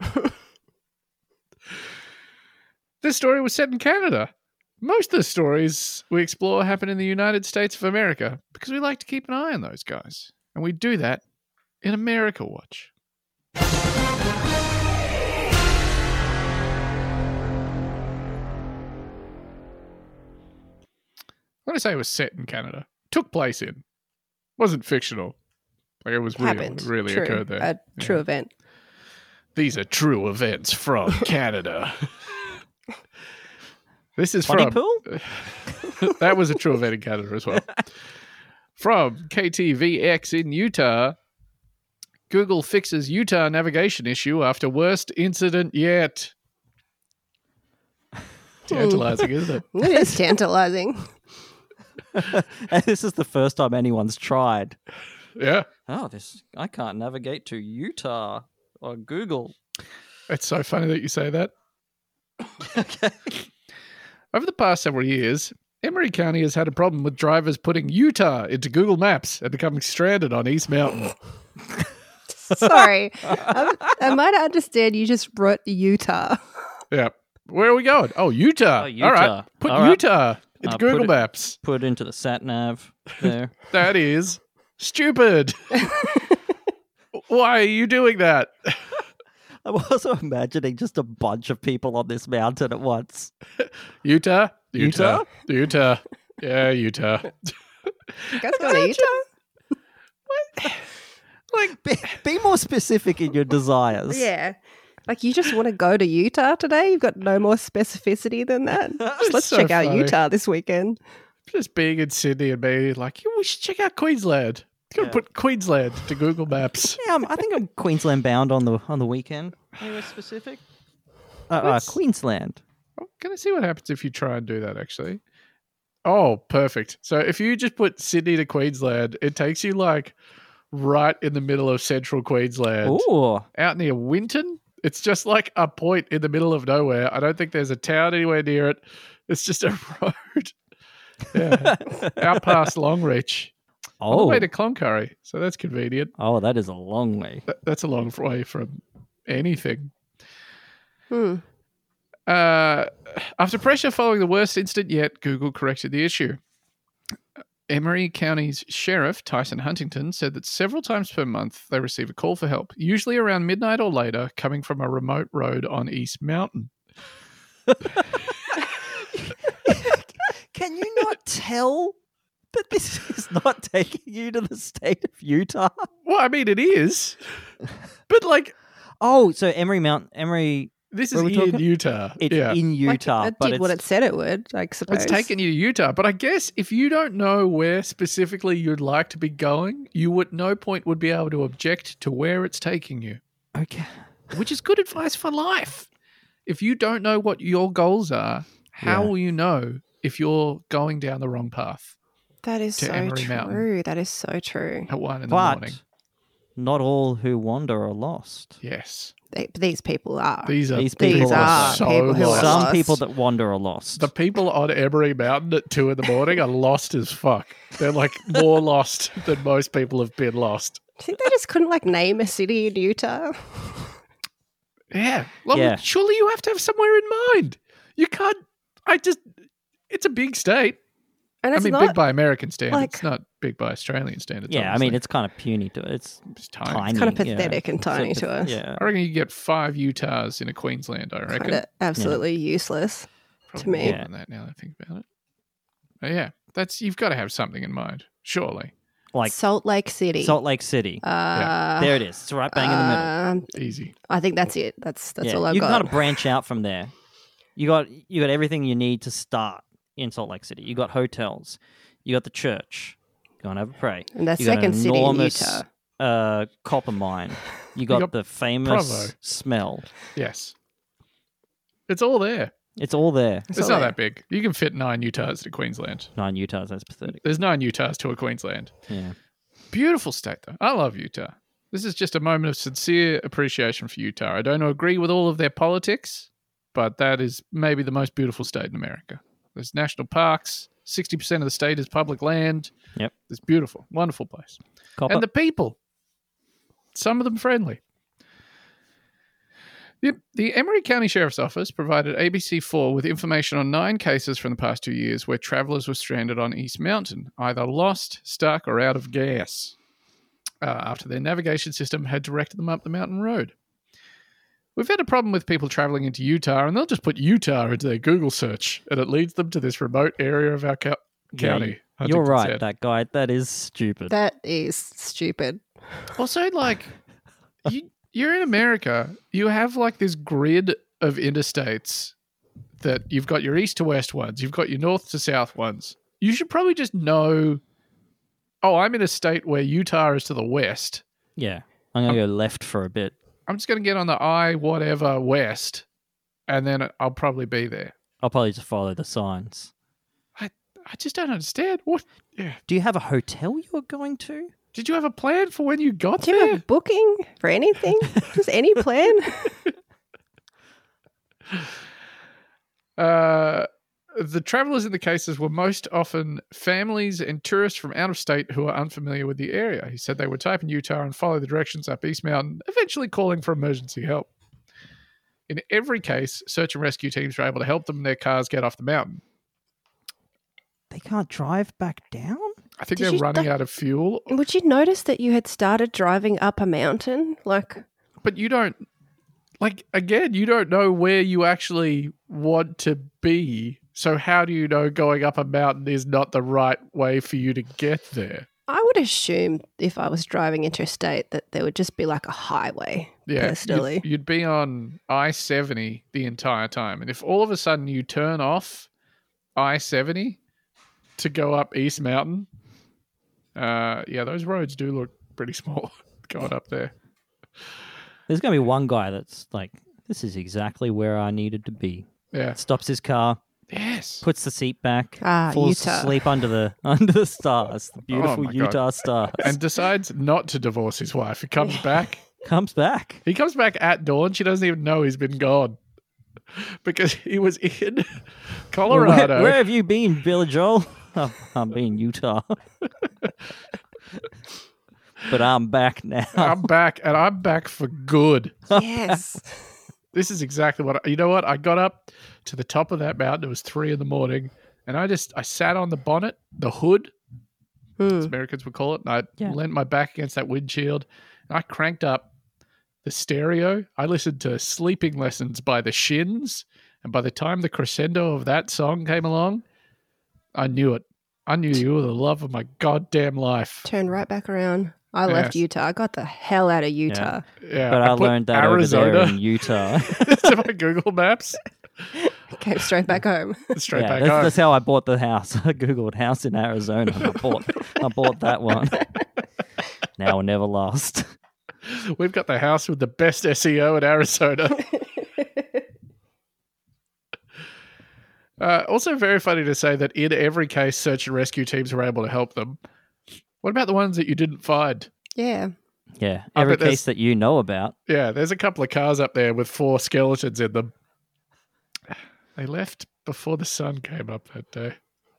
This story was set in Canada. Most of the stories we explore happen in the United States of America because we like to keep an eye on those guys. And we do that in America Watch. When I say it was set in Canada, took place in, wasn't fictional. Like it was real. Happened. It really True. occurred there. A true Yeah. event. These are true events from Canada. This is from Pontypool? that was a true event in Canada as well. From K T V X in Utah, Google fixes Utah navigation issue after worst incident yet. Tantalizing, isn't it? It is tantalizing. And this is the first time anyone's tried. Yeah. Oh, this I can't navigate to Utah or Google. It's so funny that you say that. Okay. Over the past several years, Emery County has had a problem with drivers putting Utah into Google Maps and becoming stranded on East Mountain. Sorry. I, I might understand you just wrote Utah. Yeah. Where are we going? Oh, Utah. Oh, Utah. All right. Put All right. Utah into Uh, put Google it- Maps. Put into the sat nav there. That is stupid. Why are you doing that? I'm also imagining just a bunch of people on this mountain at once. Utah? Utah? Utah. Yeah, Utah. You guys going to Utah? Like, be, be more specific in your desires. Yeah. Like you just want to go to Utah today? You've got no more specificity than that. Just let's so check out funny. Utah this weekend. Just being in Sydney and being like, yeah, we should check out Queensland. Gotta Yeah. put Queensland to Google Maps. Yeah, I'm, I think I'm Queensland bound on the on the weekend. Anywhere specific? Uh, uh, Let's- Queensland. I'm gonna see what happens if you try and do that actually. Oh, perfect. So if you just put Sydney to Queensland, it takes you like right in the middle of central Queensland. Ooh. Out near Winton. It's just like a point in the middle of nowhere. I don't think there's a town anywhere near it. It's just a road. Yeah. Out past Longreach. all the Oh, way to Cloncurry. So that's convenient. oh, that is a long way. That, that's a long way from anything. Hmm. Uh, after pressure following the worst incident yet, Google corrected the issue. Emery County's sheriff, Tyson Huntington, said that several times per month they receive a call for help, usually around midnight or later, coming from a remote road on East Mountain. Can you not tell that this is not taking you to the state of Utah? Well, I mean, it is. But, like, Oh, so Emery Mount, Emery, this is Where are we in talking? Utah. it's yeah. in Like, Utah, it but did it's what it said it would, I suppose. It's taking you to Utah. But I guess if you don't know where specifically you'd like to be going, you at no point would be able to object to where it's taking you, okay. which is good advice for life. If you don't know what your goals are, how Yeah. will you know if you're going down the wrong path That is to so Emery true. Mountain. That is so true. at one in the But morning? not all who wander are lost. Yes. They, these people are. These are These people people are are so people who are lost. Some lost. people that wander are lost. The people on Emery Mountain at two in the morning are lost as fuck. They're like more lost than most people have been lost. Do you think they just couldn't like name a city in Utah? Yeah. Well, Yeah. surely you have to have somewhere in mind. You can't. I just. It's a big state. And I it's mean, not big by American standards, like- not big by Australian standards. yeah, I mean, obviously. it's kind of puny to it. It's it's tiny. tiny. kind of yeah. pathetic and It's a tiny path- to us. Yeah. I reckon you get five Utahs in a Queensland. I reckon. Kinda absolutely useless. Probably me. more Yeah. than that now that I think about it. But yeah, that's you've got to have something in mind, surely. Like Salt Lake City. Salt Lake City. Uh, there it is. It's right bang in the middle. um, Easy. I think that's it. That's that's Yeah, all I've you got. got to branch out from there. You got you got everything you need to start in Salt Lake City. You got hotels. You got the church. Go and have a pray. And the You got an second city in enormous, Utah. Uh, copper mine. You got, got the famous Provo. smell. Yes. It's all there. It's all there. It's It's all not there. that big. You can fit nine Utahs to Queensland. Nine Utahs. That's pathetic. There's nine Utahs to a Queensland. Yeah. Beautiful state, though. I love Utah. This is just a moment of sincere appreciation for Utah. I don't agree with all of their politics, but that is maybe the most beautiful state in America. There's national parks. sixty percent of the state is public land. Yep. It's beautiful. Wonderful place. Copper. And the people, some of them friendly. The, the Emery County Sheriff's Office provided A B C four with information on nine cases from the past two years where travelers were stranded on East Mountain, either lost, stuck, or out of gas, uh, after their navigation system had directed them up the mountain road. We've had a problem with people traveling into Utah, and they'll just put Utah into their Google search, and it leads them to this remote area of our co- Yeah, county. you- Huntington You're right, said. that guy. That is stupid. That is stupid. Also, like, you, you're in America. You have, like, this grid of interstates that you've got your east to west ones. You've got your north to south ones. You should probably just know, oh, I'm in a state where Utah is to the west. yeah. I'm going to go left for a bit. I'm just going to get on the I whatever west, and then I'll probably be there. I'll probably just follow the signs. I just don't understand. What? Yeah. Do you have a hotel you're going to? Did you have a plan for when you got Do you have there? a booking for anything? Just any plan? Uh, the travelers in the cases were most often families and tourists from out of state who are unfamiliar with the area. He said they would type in Utah and follow the directions up East Mountain, eventually calling for emergency help. In every case, search and rescue teams were able to help them and their cars get off the mountain. They can't drive back down? I think Did they're you- running that- out of fuel, Would you notice that you had started driving up a mountain? Like, but you don't, like, again, you don't know where you actually want to be. So how do you know going up a mountain is not the right way for you to get there? I would assume if I was driving interstate that there would just be like a highway, Yeah, personally. You'd, you'd be on I seventy the entire time. And if all of a sudden you turn off I seventy to go up East Mountain, uh, yeah, those roads do look pretty small going up there. There's going to be one guy that's like, this is exactly where I needed to be. Yeah. Stops his car, Yes. puts the seat back, Ah, falls Utah. asleep under the under the stars, the beautiful my God. Utah stars, And decides not to divorce his wife. He comes back. comes back. He comes back at dawn. She doesn't even know he's been gone because he was in Where, Colorado. where have you been, Billy Joel? Oh, I've been in Utah. But I'm back now. I'm back, and I'm back for good. Yes. This is exactly what I, you know. What I got up to the top of that mountain. It was three in the morning, and I just I sat on the bonnet, the hood, as Hmm. Americans would call it, and I Yeah. leant my back against that windshield, and I cranked up the stereo. I listened to Sleeping Lessons by the Shins, and by the time the crescendo of that song came along, I knew it. I knew you were the love of my goddamn life. Turned right back around. I left Yes. Utah. I got the hell out of Utah. Yeah, But I, put learned that Arizona over there in Utah. to my Google Maps. Came straight back home. Straight yeah, back that's, home. that's how I bought the house. I googled house in Arizona. And I bought, I bought that one. Now or never lost. We've got the house with the best S E O in Arizona. uh, also, very funny to say that in every case, search and rescue teams were able to help them. What about the ones that you didn't find? Yeah. Yeah, I every bet there's- case that you know about. Yeah, there's a couple of cars up there with four skeletons in them. They left before the sun came up that day.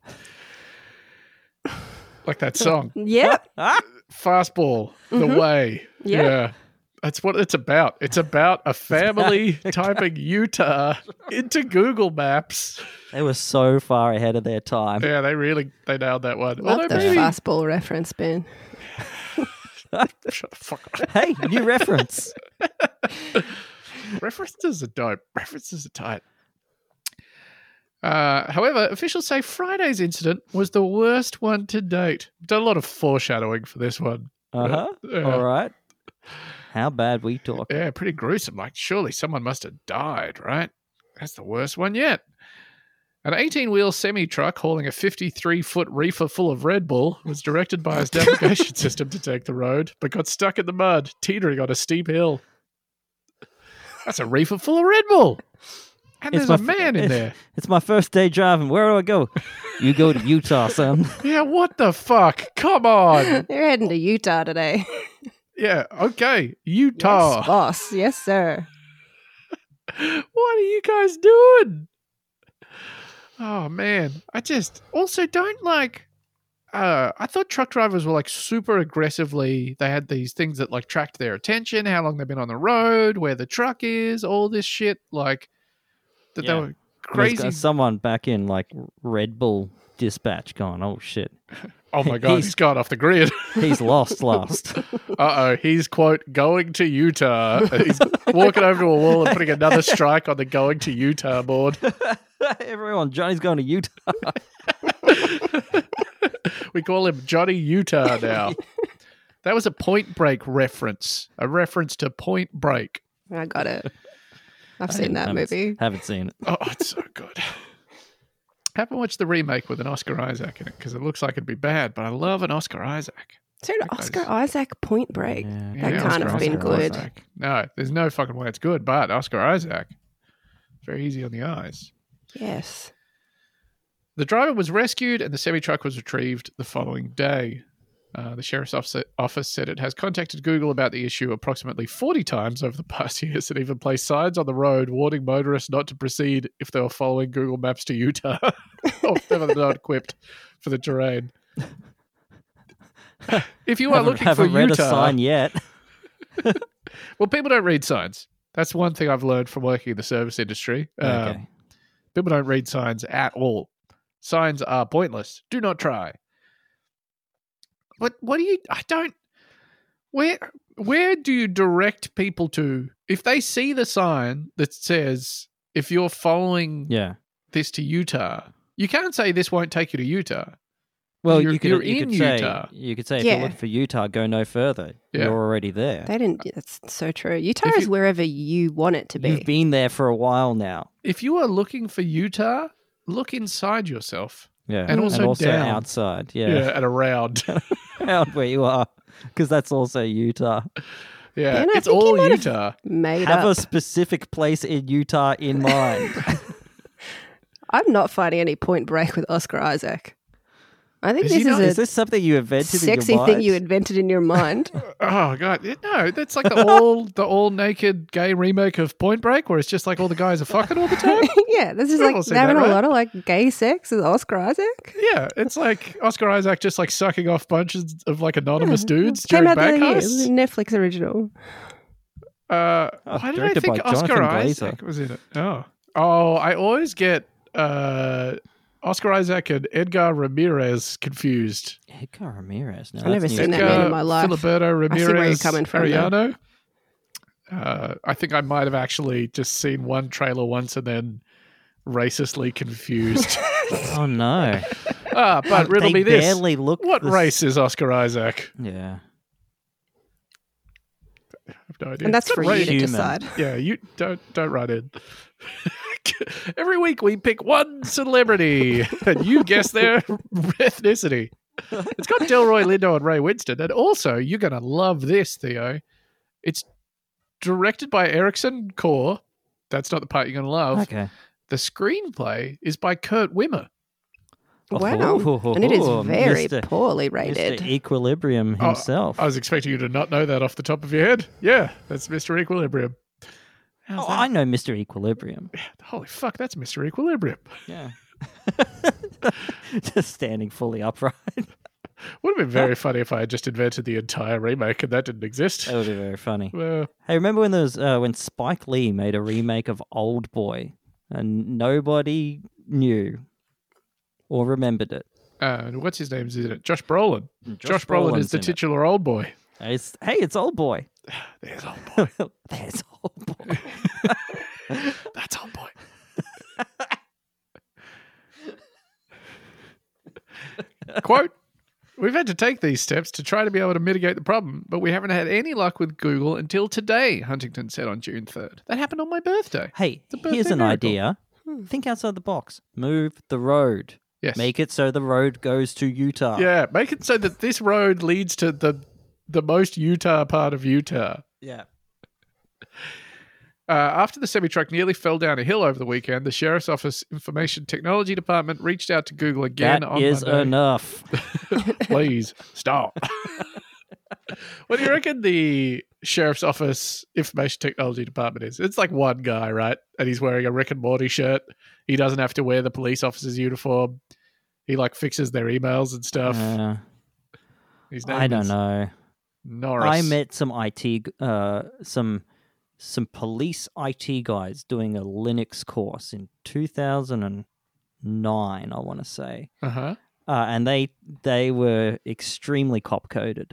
Like that song, Yep. Fastball, The Mhm. Way. Yeah. Yeah. That's what it's about. It's about a family typing Utah into Google Maps. They were so far ahead of their time. Yeah, they really they nailed that one. Love Although the maybe fastball reference, Ben. shut the fuck up. Hey, new reference. References are dope. References are tight. Uh, however, officials say Friday's incident was the worst one to date. Done a lot of foreshadowing for this one. Uh huh. Yeah. All right. How bad we talk? Yeah, pretty gruesome. Like, surely someone must have died, right? That's the worst one yet. An eighteen-wheel semi-truck hauling a fifty-three-foot reefer full of Red Bull was directed by his navigation system to take the road, but got stuck in the mud, teetering on a steep hill. That's a reefer full of Red Bull. And It's there's a my f- man in there. It's my first day driving. Where do I go? You go to Utah, son. Yeah, what the fuck? Come on. They're heading to Utah today. Yeah, okay. Utah. Yes, boss. Yes, sir. What are you guys doing? Oh man, I just also don't like. Uh, I thought truck drivers were like super aggressively. They had these things that like tracked their attention, how long they've been on the road, where the truck is, all this shit. Like that Yeah. they were There's crazy. got someone back in like Red Bull dispatch going, oh shit. Oh my god, he's- he's gone off the grid. He's lost, lost. Uh oh, he's quote going to Utah. He's walking over to a wall and putting another strike on the going to Utah board. Everyone, Johnny's going to Utah. We call him Johnny Utah now. That was a Point Break reference, a reference to Point Break. I got it. I've seen that haven't, movie. Haven't seen it. Oh, it's so good. Haven't watched the remake with an Oscar Isaac in it because it looks like it'd be bad, but I love an Oscar Isaac. So did Oscar Isaac Point Break. Yeah, That Yeah, can't Oscar have been Isaac, good. Isaac. No, there's no fucking way it's good, but Oscar Isaac, very easy on the eyes. Yes. The driver was rescued and the semi-truck was retrieved the following day. Uh, the sheriff's office, office said it has contacted Google about the issue approximately forty times over the past years and even placed signs on the road warning motorists not to proceed if they were following Google Maps to Utah or if they were not equipped for the terrain. If you are haven't, looking haven't for read Utah, a sign yet. well, people don't read signs. That's one thing I've learned from working in the service industry. Um, Okay. People don't read signs at all. Signs are pointless. Do not try. What? What do you? I don't. Where? Where do you direct people to if they see the sign that says if you're following Yeah. this to Utah? You can't say this won't take you to Utah. Well, You're- you could, you're you in could say, Utah. you could say if Yeah. you're looking for Utah, go no further. Yeah. You're already there. They didn't. That's so true. Utah If is you- wherever you want it to be. You've been there for a while now. If you are looking for Utah, look inside yourself. Yeah. And also down. outside. Yeah, Yeah. and around. Out where you are. Because that's also Utah. Yeah, Ben, I it's think you all might have- Utah. Made Have up. a specific place in Utah in mind. I'm not finding any Point Break with Oscar Isaac. I think Is he this not- is a Is this something you invented sexy in your thing mind? you invented in your mind. Oh god, no, that's like the all the all naked gay remake of Point Break, where it's just like all the guys are fucking all the time. Yeah, this is We've like all seen having that, a right? lot of like gay sex with Oscar Isaac. Yeah, it's like Oscar Isaac just like sucking off bunches of like anonymous Yeah, dudes Came during out the bank other year. It was heists. a Netflix original. Uh, Oh, why did I directed think by Oscar Jonathan Isaac Glazer. was in it? Oh, oh, I always get uh, Oscar Isaac and Edgar Ramirez confused. Edgar Ramirez. No, I've never that's seen news that to man me. in my life. Filiberto I see where you're Ramirez coming from, though. Arellano. Uh, I think I might have actually just seen one trailer once and then racistly confused. Oh no! ah, but riddle they me this: barely look. what the s- race is Oscar Isaac? Yeah. I have no idea. And that's What for you race- to Human. decide. Yeah, you don't don't write in. Every week we pick one celebrity and you guess their ethnicity. It's got Delroy Lindo and Ray Winston, and also you're gonna love this, Theo. It's directed by Erickson Core. That's not the part you're gonna love. Okay. The screenplay is by Kurt Wimmer. Wow. Oh, And it is oh, very Mister poorly rated. Mister Equilibrium Oh, himself. I was expecting you to not know that off the top of your head. Yeah, that's Mister Equilibrium. How's Oh, that? I know Mister Equilibrium. Holy fuck, that's Mister Equilibrium. Yeah. Just standing fully upright. Would have been very funny if I had just invented the entire remake and that didn't exist. That would be very funny. Uh, Hey, remember when there was uh, when Spike Lee made a remake of Old Boy and nobody knew or remembered it? uh, what's his name? Is in it? Josh Brolin. Josh Josh, Brolin Brolin's is the in it. titular old boy. It's, hey, it's Old Boy. There's old boy. There's Old Boy. That's old boy. Quote, we've had to take these steps to try to be able to mitigate the problem, but we haven't had any luck with Google until today, Huntington said on June third. That happened on my birthday. Hey, a birthday here's an miracle. idea. Think outside the box. Move the road. Yes. Make it so the road goes to Utah. Yeah, make it so that this road leads to the the most Utah part of Utah. Yeah. Uh, after the semi-truck nearly fell down a hill over the weekend, the Sheriff's Office Information Technology Department reached out to Google again That on is Monday. enough. Please stop. What do you reckon the Sheriff's Office Information Technology Department is? It's like one guy, right? And he's wearing a Rick and Morty shirt. He doesn't have to wear the police officer's uniform. He like fixes their emails and stuff. Uh, His name I don't is know. Norris. I met some I T, uh, some some police I T guys doing a Linux course in two thousand nine, I want to say, Uh-huh. uh, and they they were extremely cop coded.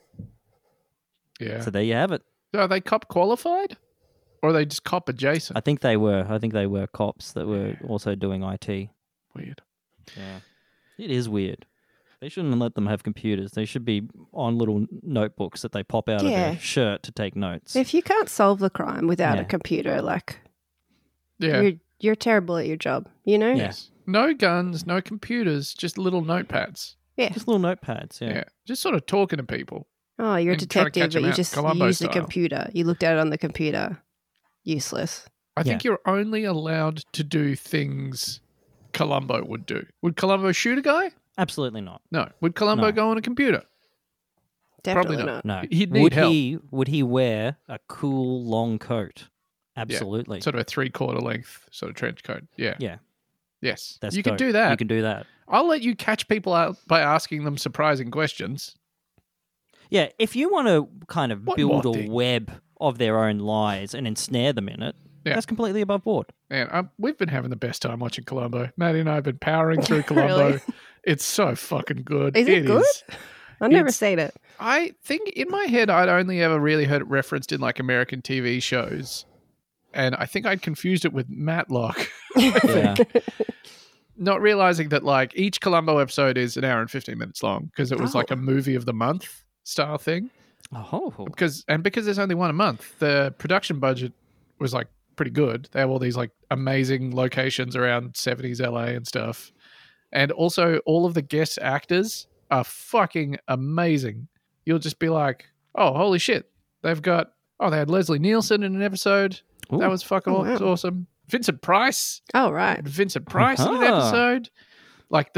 Yeah. So there you have it. Are they cop qualified? Or are they just cop adjacent? I think they were. I think they were cops that were also doing I T. Weird. Yeah, it is weird. They shouldn't let them have computers. They should be on little notebooks that they pop out of Yeah. their shirt to take notes. If you can't solve the crime without Yeah. a computer, like Yeah. you're you're terrible at your job, you know? Yeah. Yes. No guns, no computers, just little notepads. Yeah. Just little notepads. Yeah. Yeah. Just sort of talking to people. Oh, you're a And trying to detective, catch but 'em you out, just Columbo used the style. computer. You looked at it on the computer. Useless. I Yeah. think you're only allowed to do things Columbo would do. Would Columbo shoot a guy? Absolutely not. No. Would Columbo No. go on a computer? Definitely Probably not. not. No. He'd need would help. he? Would he wear a cool long coat? Absolutely. Sort of a three quarter length sort of trench coat. Yeah. Yeah. Yes. That's you can dope. do that. You can do that. I'll let you catch people out by asking them surprising questions. Yeah. If you want to kind of What build more a thing? web of their own lies and ensnare them in it, Yeah. that's completely above board. Man, um, we've been having the best time watching Columbo. Maddie and I have been powering through Columbo. Really? It's so fucking good. Is it good? is. I've never It's- seen it. I think in my head, I'd only ever really heard it referenced in like American T V shows. And I think I'd confused it with Matlock, Yeah. not realizing that like each Columbo episode is an hour and fifteen minutes long because it was Oh. like a movie of the month style thing. oh. Because and because there's only one a month, the production budget was like pretty good. They have all these like amazing locations around seventies L A and stuff. And also all of the guest actors are fucking amazing. You'll just be like, oh, holy shit. They've got, oh, they had Leslie Nielsen in an episode. Ooh. That was fucking Oh, aw- wow. awesome. Vincent Price. Oh, right. Vincent Price in an Uh-huh. episode. Like the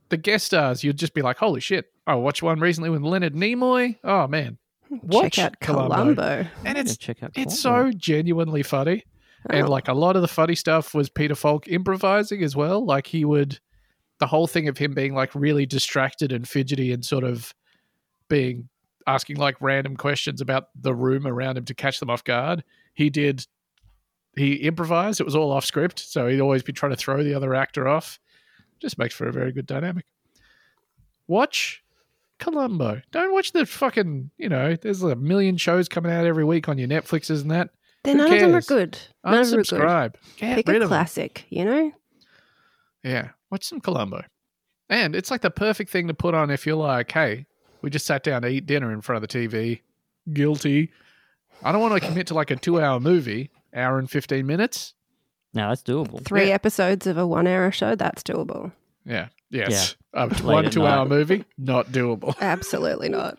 the guest stars, you'd just be like, holy shit. I watched one recently with Leonard Nimoy. Oh, man. Watch Check out Columbo. Columbo. And Yeah, it's check out it's Columbo. so genuinely funny. And Oh. like a lot of the funny stuff was Peter Falk improvising as well. Like he would, the whole thing of him being like really distracted and fidgety and sort of being asking like random questions about the room around him to catch them off guard. He did, he improvised. It was all off script. So he'd always be trying to throw the other actor off. Just makes for a very good dynamic. Watch Columbo. Don't watch the fucking, you know, there's a million shows coming out every week on your Netflixes and that. Then Who none of them are cares? good. None of them are good. Unsubscribe. Get Pick rid a of them. classic, you know? Yeah, watch some Columbo. And it's like the perfect thing to put on if you're like, hey, we just sat down to eat dinner in front of the T V. Guilty. I don't want to commit to like a two-hour movie, hour and fifteen minutes. No, that's doable. Three Yeah. episodes of a one hour show, that's doable. Yeah. Yes. A Late one at two-hour night. movie, not doable. Absolutely not.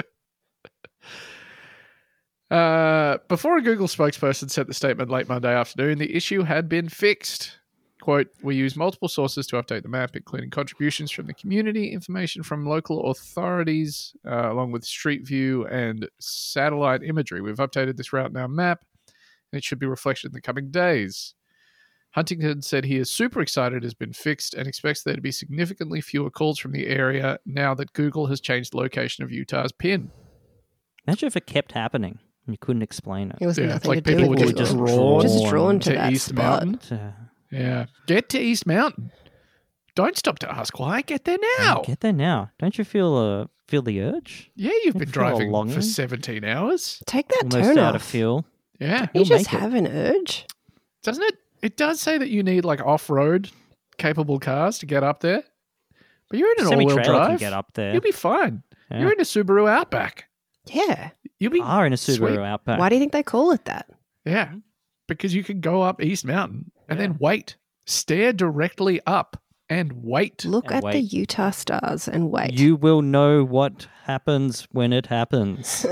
Uh, before a Google spokesperson sent the statement late Monday afternoon, the issue had been fixed. Quote, we use multiple sources to update the map, including contributions from the community, information from local authorities, uh, along with Street View and satellite imagery. We've updated this route in our map, and it should be reflected in the coming days. Huntington said he is super excited it has been fixed and expects there to be significantly fewer calls from the area now that Google has changed the location of Utah's pin. Imagine if it kept happening and you couldn't explain it. It was Yeah, nothing like to do people with were Google. just drawn Just drawn to, to that East spot. Mountain. Uh, Yeah. Get to East Mountain. Don't stop to ask why. Get there now. Get there now. Don't you feel uh, feel the urge? Yeah, you've You been feel a driving longing? for seventeen hours. Take that Almost turn out off. of fuel. Yeah. You You'll just make it. have an urge. Doesn't it? It does say that you need like off-road capable cars to get up there. But you're in an all-wheel Semi-trailer drive. can get up there. You'll be fine. Yeah. You're in a Subaru Outback. Yeah. You'll be are in a Subaru Sweet. Outback. Why do you think they call it that? Yeah. Because you can go up East Mountain and Yeah. then wait. Stare directly up and wait. Look And at the wait. Utah stars and wait. You will know what happens when it happens.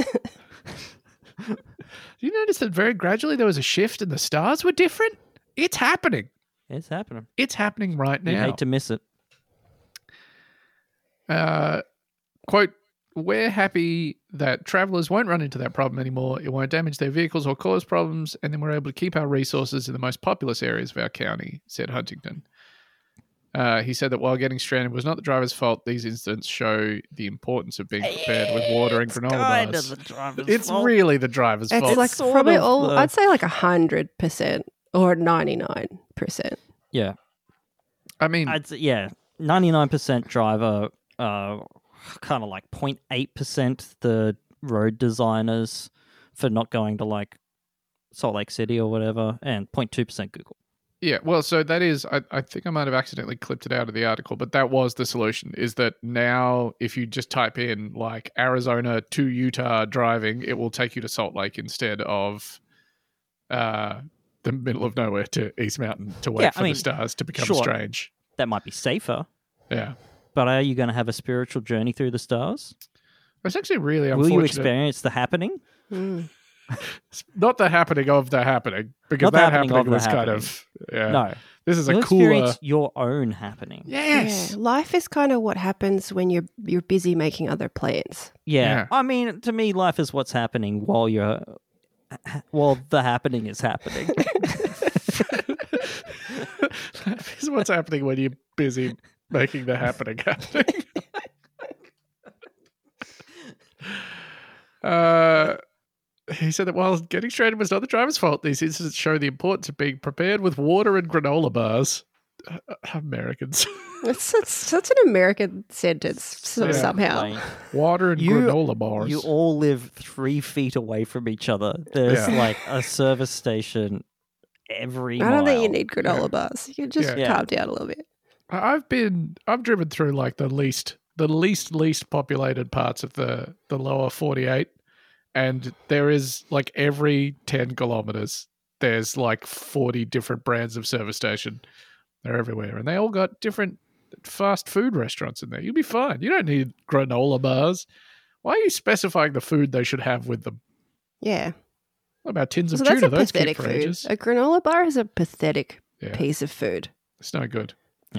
You notice that very gradually there was a shift and the stars were different? It's happening. It's happening. It's happening right You now. hate to miss it. Uh, quote, we're happy that travelers won't run into that problem anymore. It won't damage their vehicles or cause problems, and then we're able to keep our resources in the most populous areas of our county, said Huntington. Uh, he said that while getting stranded was not the driver's fault, these incidents show the importance of being prepared with water and granola bars. It's really the driver's It's fault. like sort probably of all, the- I'd say like one hundred percent or ninety-nine percent. Yeah. I mean, I'd say, yeah. ninety-nine percent driver, uh, kind of like zero point eight percent the road designers for not going to like Salt Lake City or whatever, and zero point two percent Google. yeah, well, so that is, I, I think I might have accidentally clipped it out of the article, but that was the solution, is that now if you just type in like Arizona to Utah driving, it will take you to Salt Lake instead of uh, the middle of nowhere to East Mountain to wait Yeah, I for mean, the stars to become sure. strange. That might be safer, Yeah. but are you going to have a spiritual journey through the stars? It's actually really Will unfortunate. you experience the happening? Mm. It's not the happening of the happening, because Not the that happening happening, of the was kind happening. of, yeah. No. This is You'll a cooler. experience your own happening. Yes. Yeah, life is kind of what happens when you're you're busy making other plans. Yeah. Yeah. I mean, to me, life is what's happening while you're, while the happening is happening. This is what's happening when you're busy making the happening happening. uh, he said that while getting stranded was not the driver's fault, these incidents show the importance of being prepared with water and granola bars. Uh, Americans. It's such, such an American sentence so, Yeah. somehow. Like, Water and You- granola bars. you all live three feet away from each other. There's Yeah. like a service station every I don't think you mile. need granola bars. You can just Yeah. calm down a little bit. I- I've been I've driven through like the least the least least populated parts of the the lower forty-eight, and there is like every ten kilometers there's like forty different brands of service station. They're everywhere, and they all got different fast food restaurants in there. You'll be fine. You don't need granola bars. Why are you specifying the food they should have with them? Yeah. What about tins of So that's tuna? a Those keep pathetic for food. ages. A granola bar is a pathetic Yeah. piece of food. It's no good. Yeah.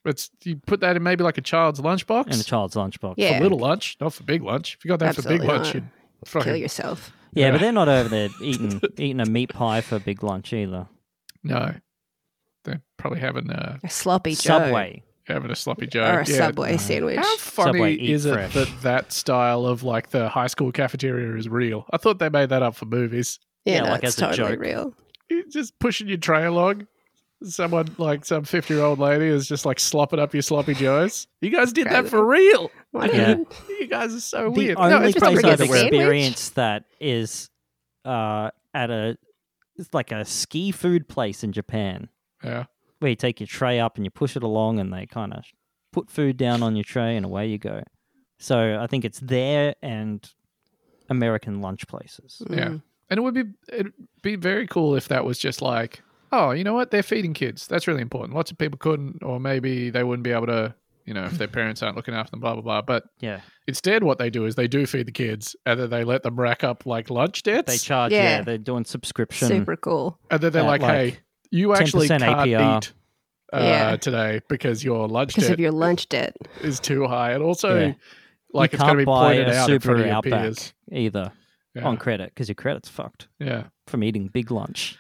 It's you put that in maybe like a child's lunchbox. In a child's lunchbox. Yeah. For little lunch, not for big lunch. If you got that Absolutely for big lunch, not. you'd Kill fucking yourself. Yeah, Yeah. but they're not over there eating eating a meat pie for big lunch either. no. They're probably having a A sloppy Joe. Subway. having a sloppy Joe Or a Yeah. Subway sandwich. How funny Subway Eat is it Fresh. that that style of like the high school cafeteria is real? I thought they made that up for movies. Yeah, Yeah, no, like it's as a totally joke. real. You're just pushing your tray along. Someone like some fifty-year-old lady is just like slopping up your sloppy joes. You guys did that Crazy. for real. Why Yeah. didn't You guys are so The weird. only it's just place bring I've us a sandwich. experienced that is uh, at a it's like a ski food place in Japan yeah. where you take your tray up and you push it along and they kind of put food down on your tray and away you go. So I think it's there and American lunch places. Yeah. Mm. And it would be it'd be very cool if that was just like, oh, you know what? They're feeding kids. That's really important. Lots of people couldn't, or maybe they wouldn't be able to, you know, if their parents aren't looking after them, blah, blah, blah. But Yeah. instead, what they do is they do feed the kids and then they let them rack up like lunch debts. They charge, yeah, Yeah. they're doing subscription. Super cool. and then they're at, like, like, hey, you actually ten percent can't A P R. eat uh, Yeah. today because your lunch Because debt of your lunch debt. is too high. And also, Yeah. like, you it's going to can't be buy pointed a out in front Subaru of your Outback peers. either Yeah. on credit because your credit's fucked yeah. from eating big lunch.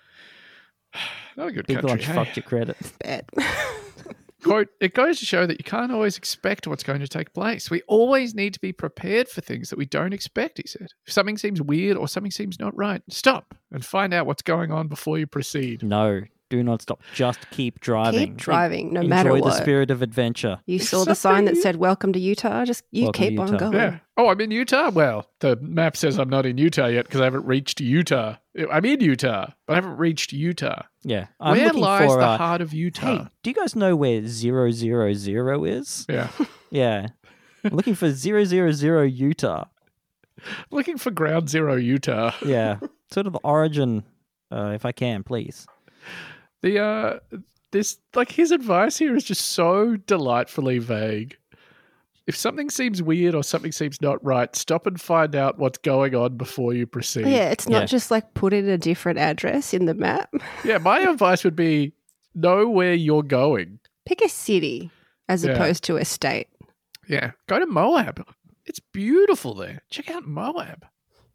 Not a good Big country. lunch hey? fucked your credit. Bad. Quote, it goes to show that you can't always expect what's going to take place. We always need to be prepared for things that we don't expect, he said. If something seems weird or something seems not right, stop and find out what's going on before you proceed. No, do not stop. Just keep driving. Keep driving, no Enjoy matter the what. spirit of adventure. You If saw the sign something that you- said "Welcome to Utah." Just you Welcome to keep on Utah. going. Yeah. Oh, I'm in Utah? Well, the map says I'm not in Utah yet because I haven't reached Utah. I'm in Utah, but I haven't reached Utah. Yeah. I'm Where looking lies for, the uh, heart of Utah? Hey, do you guys know where zero zero zero is? Yeah. Yeah. I'm looking for zero zero zero Utah. Looking for ground zero Utah. Yeah. Sort of the origin, uh, if I can, please. The uh this like his advice here is just so delightfully vague. If something seems weird or something seems not right, stop and find out what's going on before you proceed. Yeah, it's not Yeah. just like put in a different address in the map. Yeah, my advice would be know where you're going. Pick a city as Yeah. opposed to a state. Yeah, go to Moab. It's beautiful there. Check out Moab.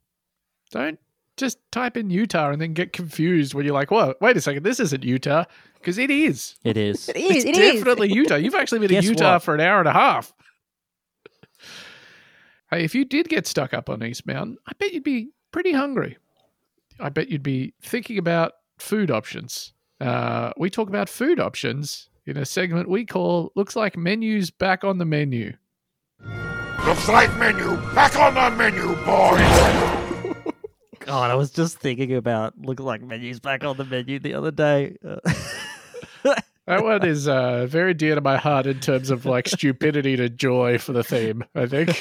Don't just type in Utah and then get confused when you're like, "Whoa, wait a second, this isn't Utah," because it is. It is. It is. It's It is. definitely Utah. You've actually been in Guess Utah what? for an hour and a half. Hey, if you did get stuck up on East Mountain, I bet you'd be pretty hungry. I bet you'd be thinking about food options. Uh, we talk about food options in a segment we call Looks Like Menus Back on the Menu. Looks like menu. Back on the menu, boys. God, I was just thinking about look like menus back on the menu the other day. Uh, That one is uh, very dear to my heart in terms of like stupidity to joy for the theme, I think.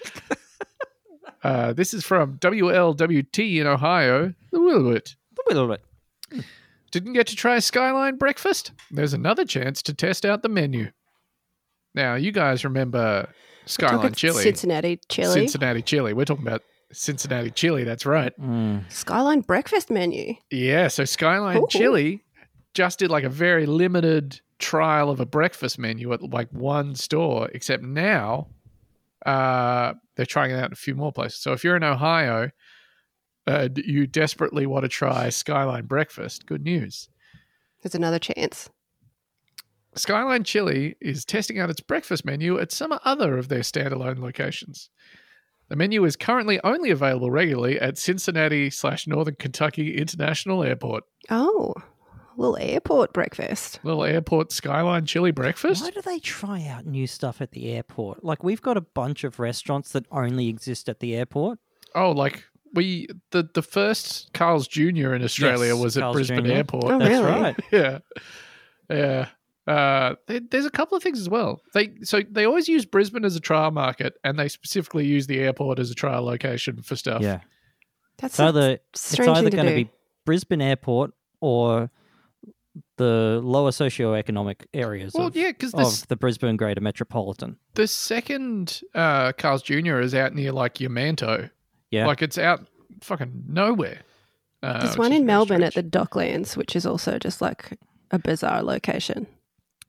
Uh, this is from W L W T in Ohio. A little bit. a little bit. Didn't get to try Skyline breakfast? There's another chance to test out the menu. Now, you guys remember Skyline Talking chili. Cincinnati chili. Cincinnati chili. We're talking about Cincinnati chili, that's right. Mm. Skyline breakfast menu. Yeah, so Skyline Ooh. chili just did like a very limited trial of a breakfast menu at like one store, except now uh, they're trying it out in a few more places. So if you're in Ohio, uh, you desperately want to try Skyline breakfast, good news. There's another chance. Skyline Chili is testing out its breakfast menu at some other of their standalone locations. The menu is currently only available regularly at Cincinnati slash Northern Kentucky International Airport. Oh, little airport breakfast. Little airport Skyline Chili breakfast. Why do they try out new stuff at the airport? Like we've got a bunch of restaurants that only exist at the airport. Oh, like we the the first Carl's Junior in Australia Yes, was at Carl's Brisbane Junior Airport. Oh, That's really? right. Yeah, yeah. Uh, there- there's a couple of things as well. They so they always use Brisbane as a trial market, and they specifically use the airport as a trial location for stuff. Yeah. That's It's either, a it's strange either thing to going to do. be Brisbane Airport or the lower socioeconomic areas Well, of, yeah, because of this the Brisbane Greater Metropolitan. the second uh, Carl's Junior is out near like Yamanto. Yeah. Like it's out fucking nowhere. Uh, There's which one is in very Melbourne at strange. the Docklands, which is also just like a bizarre location.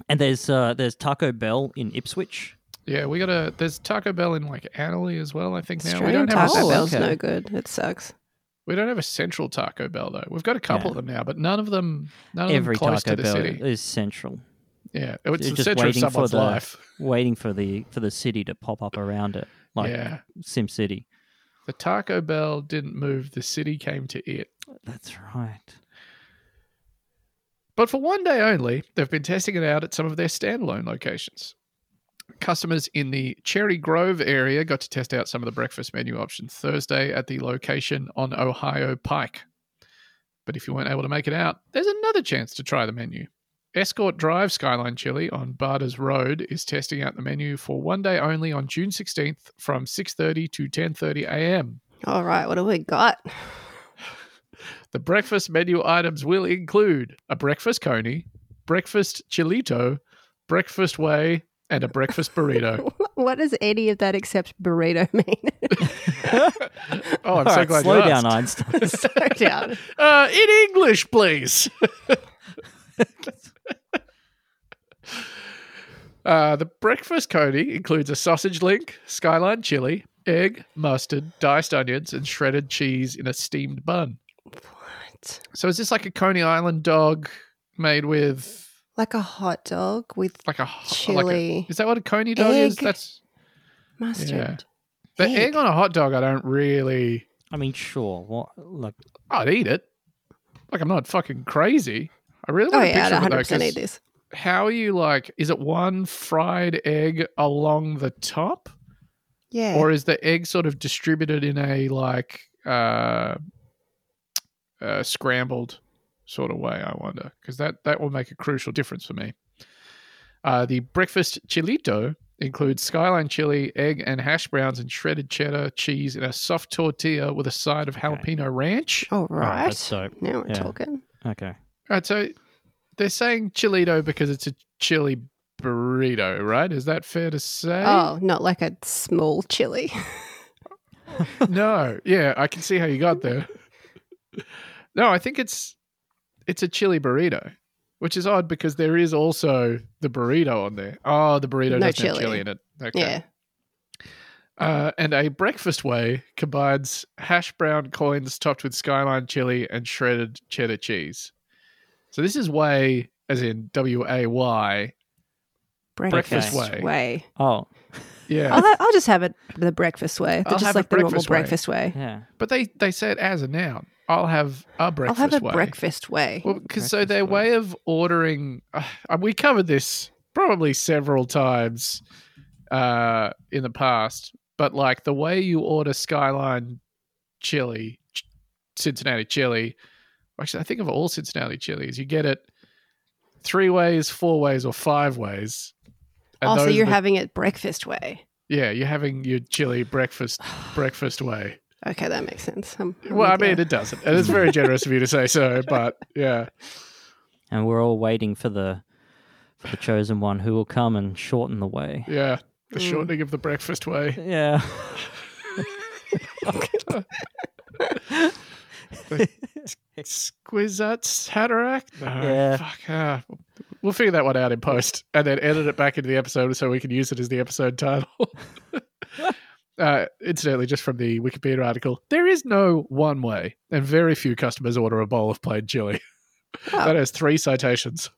And there's uh, there's Taco Bell in Ipswich. Yeah, we got a. There's Taco Bell in like Annerley as well. I think now we Australian don't have Taco a, Oh, Bell's okay. no good. It sucks. we don't have a central Taco Bell though. We've got a couple Yeah. of them now, but none of them none of Every them close Taco to the Bell city. is central, Yeah, it's You're the just center of waiting for someone's the- life. waiting for the for the city to pop up around it, like yeah, Sim City. the Taco Bell didn't move; the city came to it. That's right. But for one day only, they've been testing it out at some of their standalone locations. Customers in the Cherry Grove area got to test out some of the breakfast menu options Thursday at the location on Ohio Pike. But if you weren't able to make it out, there's another chance to try the menu. Escort Drive Skyline Chili on Barters Road is testing out the menu for one day only on June sixteenth from six thirty to ten thirty a.m. All right, what do we got? The breakfast menu items will include a breakfast coney, breakfast chilito, breakfast whey, and a breakfast burrito. What does any of that except burrito mean? Oh, I'm All so right, glad slow you down, asked. Einstein. Slow down. Uh, in English, please. uh, the breakfast coney includes a sausage link, skyline chili, egg, mustard, diced onions, and shredded cheese in a steamed bun. What? So is this like a Coney Island dog made with Like a hot dog with like a like a- chili, is that what a Coney dog is? egg. That's mustard. the egg. egg on a hot dog. I don't really. I mean, sure. What? Like, I'd eat it. Like I'm not fucking crazy. I really Oh want to yeah, I'd picture one it though, hundred percent 'cause eat this. how are you like? Is it one fried egg along the top, Yeah. or is the egg sort of distributed in a like uh, uh, scrambled sort of way? I wonder, because that that will make a crucial difference for me. Uh, the breakfast chilito includes skyline chili, egg, and hash browns, and shredded cheddar cheese in a soft tortilla with a side of jalapeno ranch. All right, right. that's dope. Now we're Yeah. talking. Okay. All right, so they're saying chilito because it's a chili burrito, right? Is that fair to say? Oh, not like a small chili. No, yeah, I can see how you got there. No, I think it's it's a chili burrito, which is odd because there is also the burrito on there. Oh, the burrito No doesn't have chili. chili in it. Okay. Yeah. Uh, and a breakfast way combines hash brown coins topped with skyline chili and shredded cheddar cheese. So this is way, as in W A Y. Breakfast way. way. Oh, Yeah. I'll, ha- I'll just have it the breakfast way. They're I'll just have a like the normal breakfast way. breakfast way. yeah. But they, they say it as a noun. I'll have a breakfast I'll have a way. breakfast way. Well, because so Breakfast their way. way of ordering, uh, we covered this probably several times uh, in the past, but like the way you order Skyline chili, Ch- Cincinnati chili, actually, I think of all Cincinnati chilies, you get it three ways, four ways, or five ways. And Also, those are you're the- having it breakfast way. yeah, you're having your chili breakfast breakfast way. Okay, that makes sense. I'm, I'm Well, I with mean, you. it doesn't, and it's very generous of you to say so, but yeah. And we're all waiting for the for the chosen one who will come and shorten the way. Yeah, the Mm. shortening of the breakfast way. Yeah. Squizzuts Hatterack? No, Yeah. fuck. ah. We'll figure that one out in post and then edit it back into the episode so we can use it as the episode title. uh, incidentally, just from the Wikipedia article, there is no one way, and very few customers order a bowl of plain chili. Oh. That has three citations.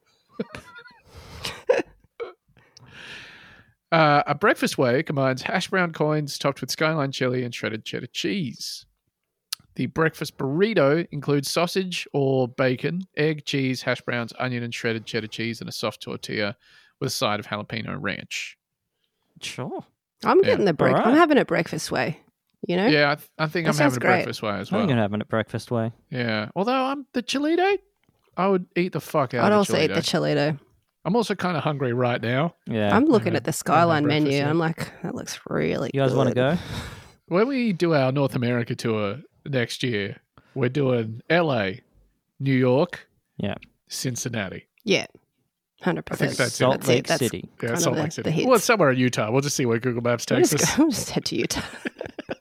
Uh, a breakfast way combines hash brown coins topped with skyline chili and shredded cheddar cheese. The breakfast burrito includes sausage or bacon, egg, cheese, hash browns, onion, and shredded cheddar cheese in a soft tortilla with a side of jalapeno ranch. Sure. I'm Yeah. getting the break. Alright. I'm having it breakfast way. You know? Yeah, I, th- I think That I'm having sounds a great. breakfast way as I'm well. gonna have it at breakfast way. Yeah, although I'm the chilito, I would eat the fuck out I'd of also chilito. eat the chilito. I'm also kind of hungry right now. Yeah. I'm looking Yeah. at the Skyline breakfast menu. yet. I'm like, that looks really You guys want to good. go? When we do our North America tour next year, we're doing L A, New York, Yeah. Cincinnati. Yeah. one hundred percent. I think that's it. Salt That's Lake it. That's City. Yeah, kind of Salt the- Lake City. the hits. Well, it's somewhere in Utah. We'll just see where Google Maps We'll takes just, us. go, we'll just head to Utah.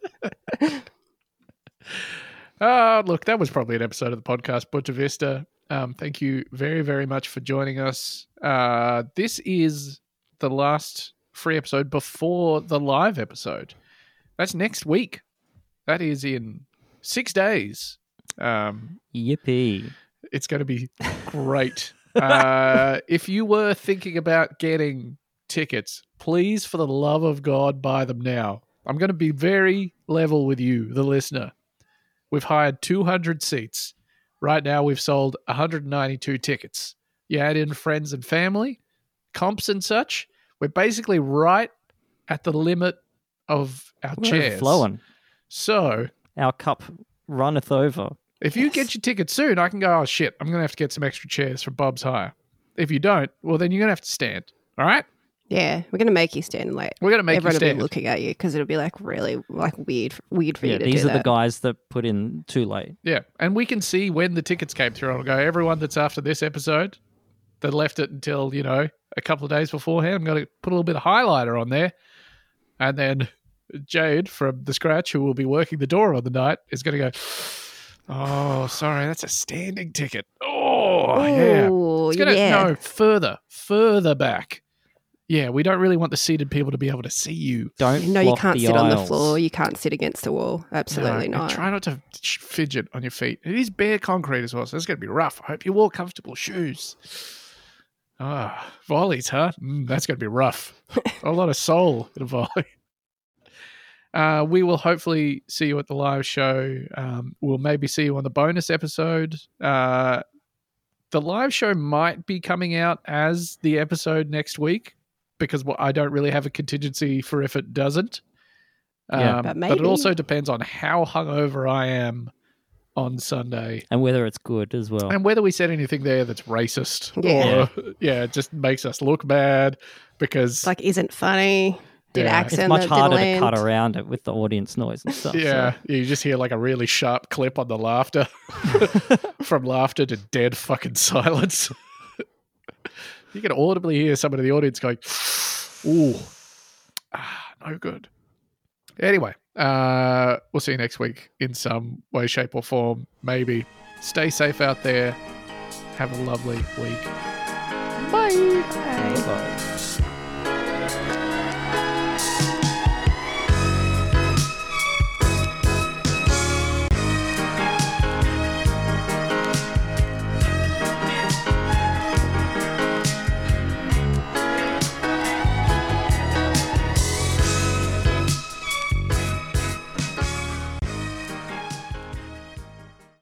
Uh, look, that was probably an episode of the podcast Bunta Vista. Um, thank you very, very much for joining us. Uh, this is the last free episode before the live episode. That's next week. That is in six days. Um, Yippee. it's going to be great. uh, if you were thinking about getting tickets, please, for the love of God, buy them now. I'm going to be very level with you, the listener. We've hired two hundred seats. Right now, we've sold one hundred ninety-two tickets. You add in friends and family, comps and such. We're basically right at the limit of our We're chairs. flowing. So Our cup runneth over. if you get your ticket soon, I can go, oh, shit, I'm going to have to get some extra chairs from Bob's Hire. If you don't, well, then you're going to have to stand. All right? Yeah, we're gonna make you stand like We're going to make everyone you will stand. be looking at you because it'll be like really like weird, weird for Yeah, you to these do are that. the guys that put in too late. Yeah, and we can see when the tickets came through. I'll go, everyone that's after this episode that left it until, you know, a couple of days beforehand, I'm going to put a little bit of highlighter on there. And then Jade from The Scratch, who will be working the door on the night, is going to go, oh, sorry, that's a standing ticket. Oh, yeah. Ooh, It's going to, yeah. no, further, further back. Yeah, we don't really want the seated people to be able to see you. Don't No, you block can't the sit on the aisles. floor. You can't sit against the wall. Absolutely No, and not. Try not to sh- fidget on your feet. It is bare concrete as well, so it's going to be rough. I hope you wore comfortable shoes. Ah, volleys, huh? Mm, that's going to be rough. A lot of soul in a volley. Uh, we will hopefully see you at the live show. Um, we'll maybe see you on the bonus episode. Uh, the live show might be coming out as the episode next week because well, I don't really have a contingency for if it doesn't. Yeah. Um, But but it maybe. also depends on how hungover I am on Sunday And whether it's good as well. and whether we said anything there that's racist. Yeah. Or, yeah, it just makes us look bad because It's like isn't funny. Did Yeah. accent It's much that harder didn't to cut land. around it with the audience noise and stuff. yeah, so- you just hear like a really sharp clip on the laughter from laughter to dead fucking silence. You can audibly hear somebody in the audience going, ooh, ah, no good. Anyway, uh, we'll see you next week in some way, shape, or form. Maybe. Stay safe out there. Have a lovely week. Bye. Bye. Bye-bye.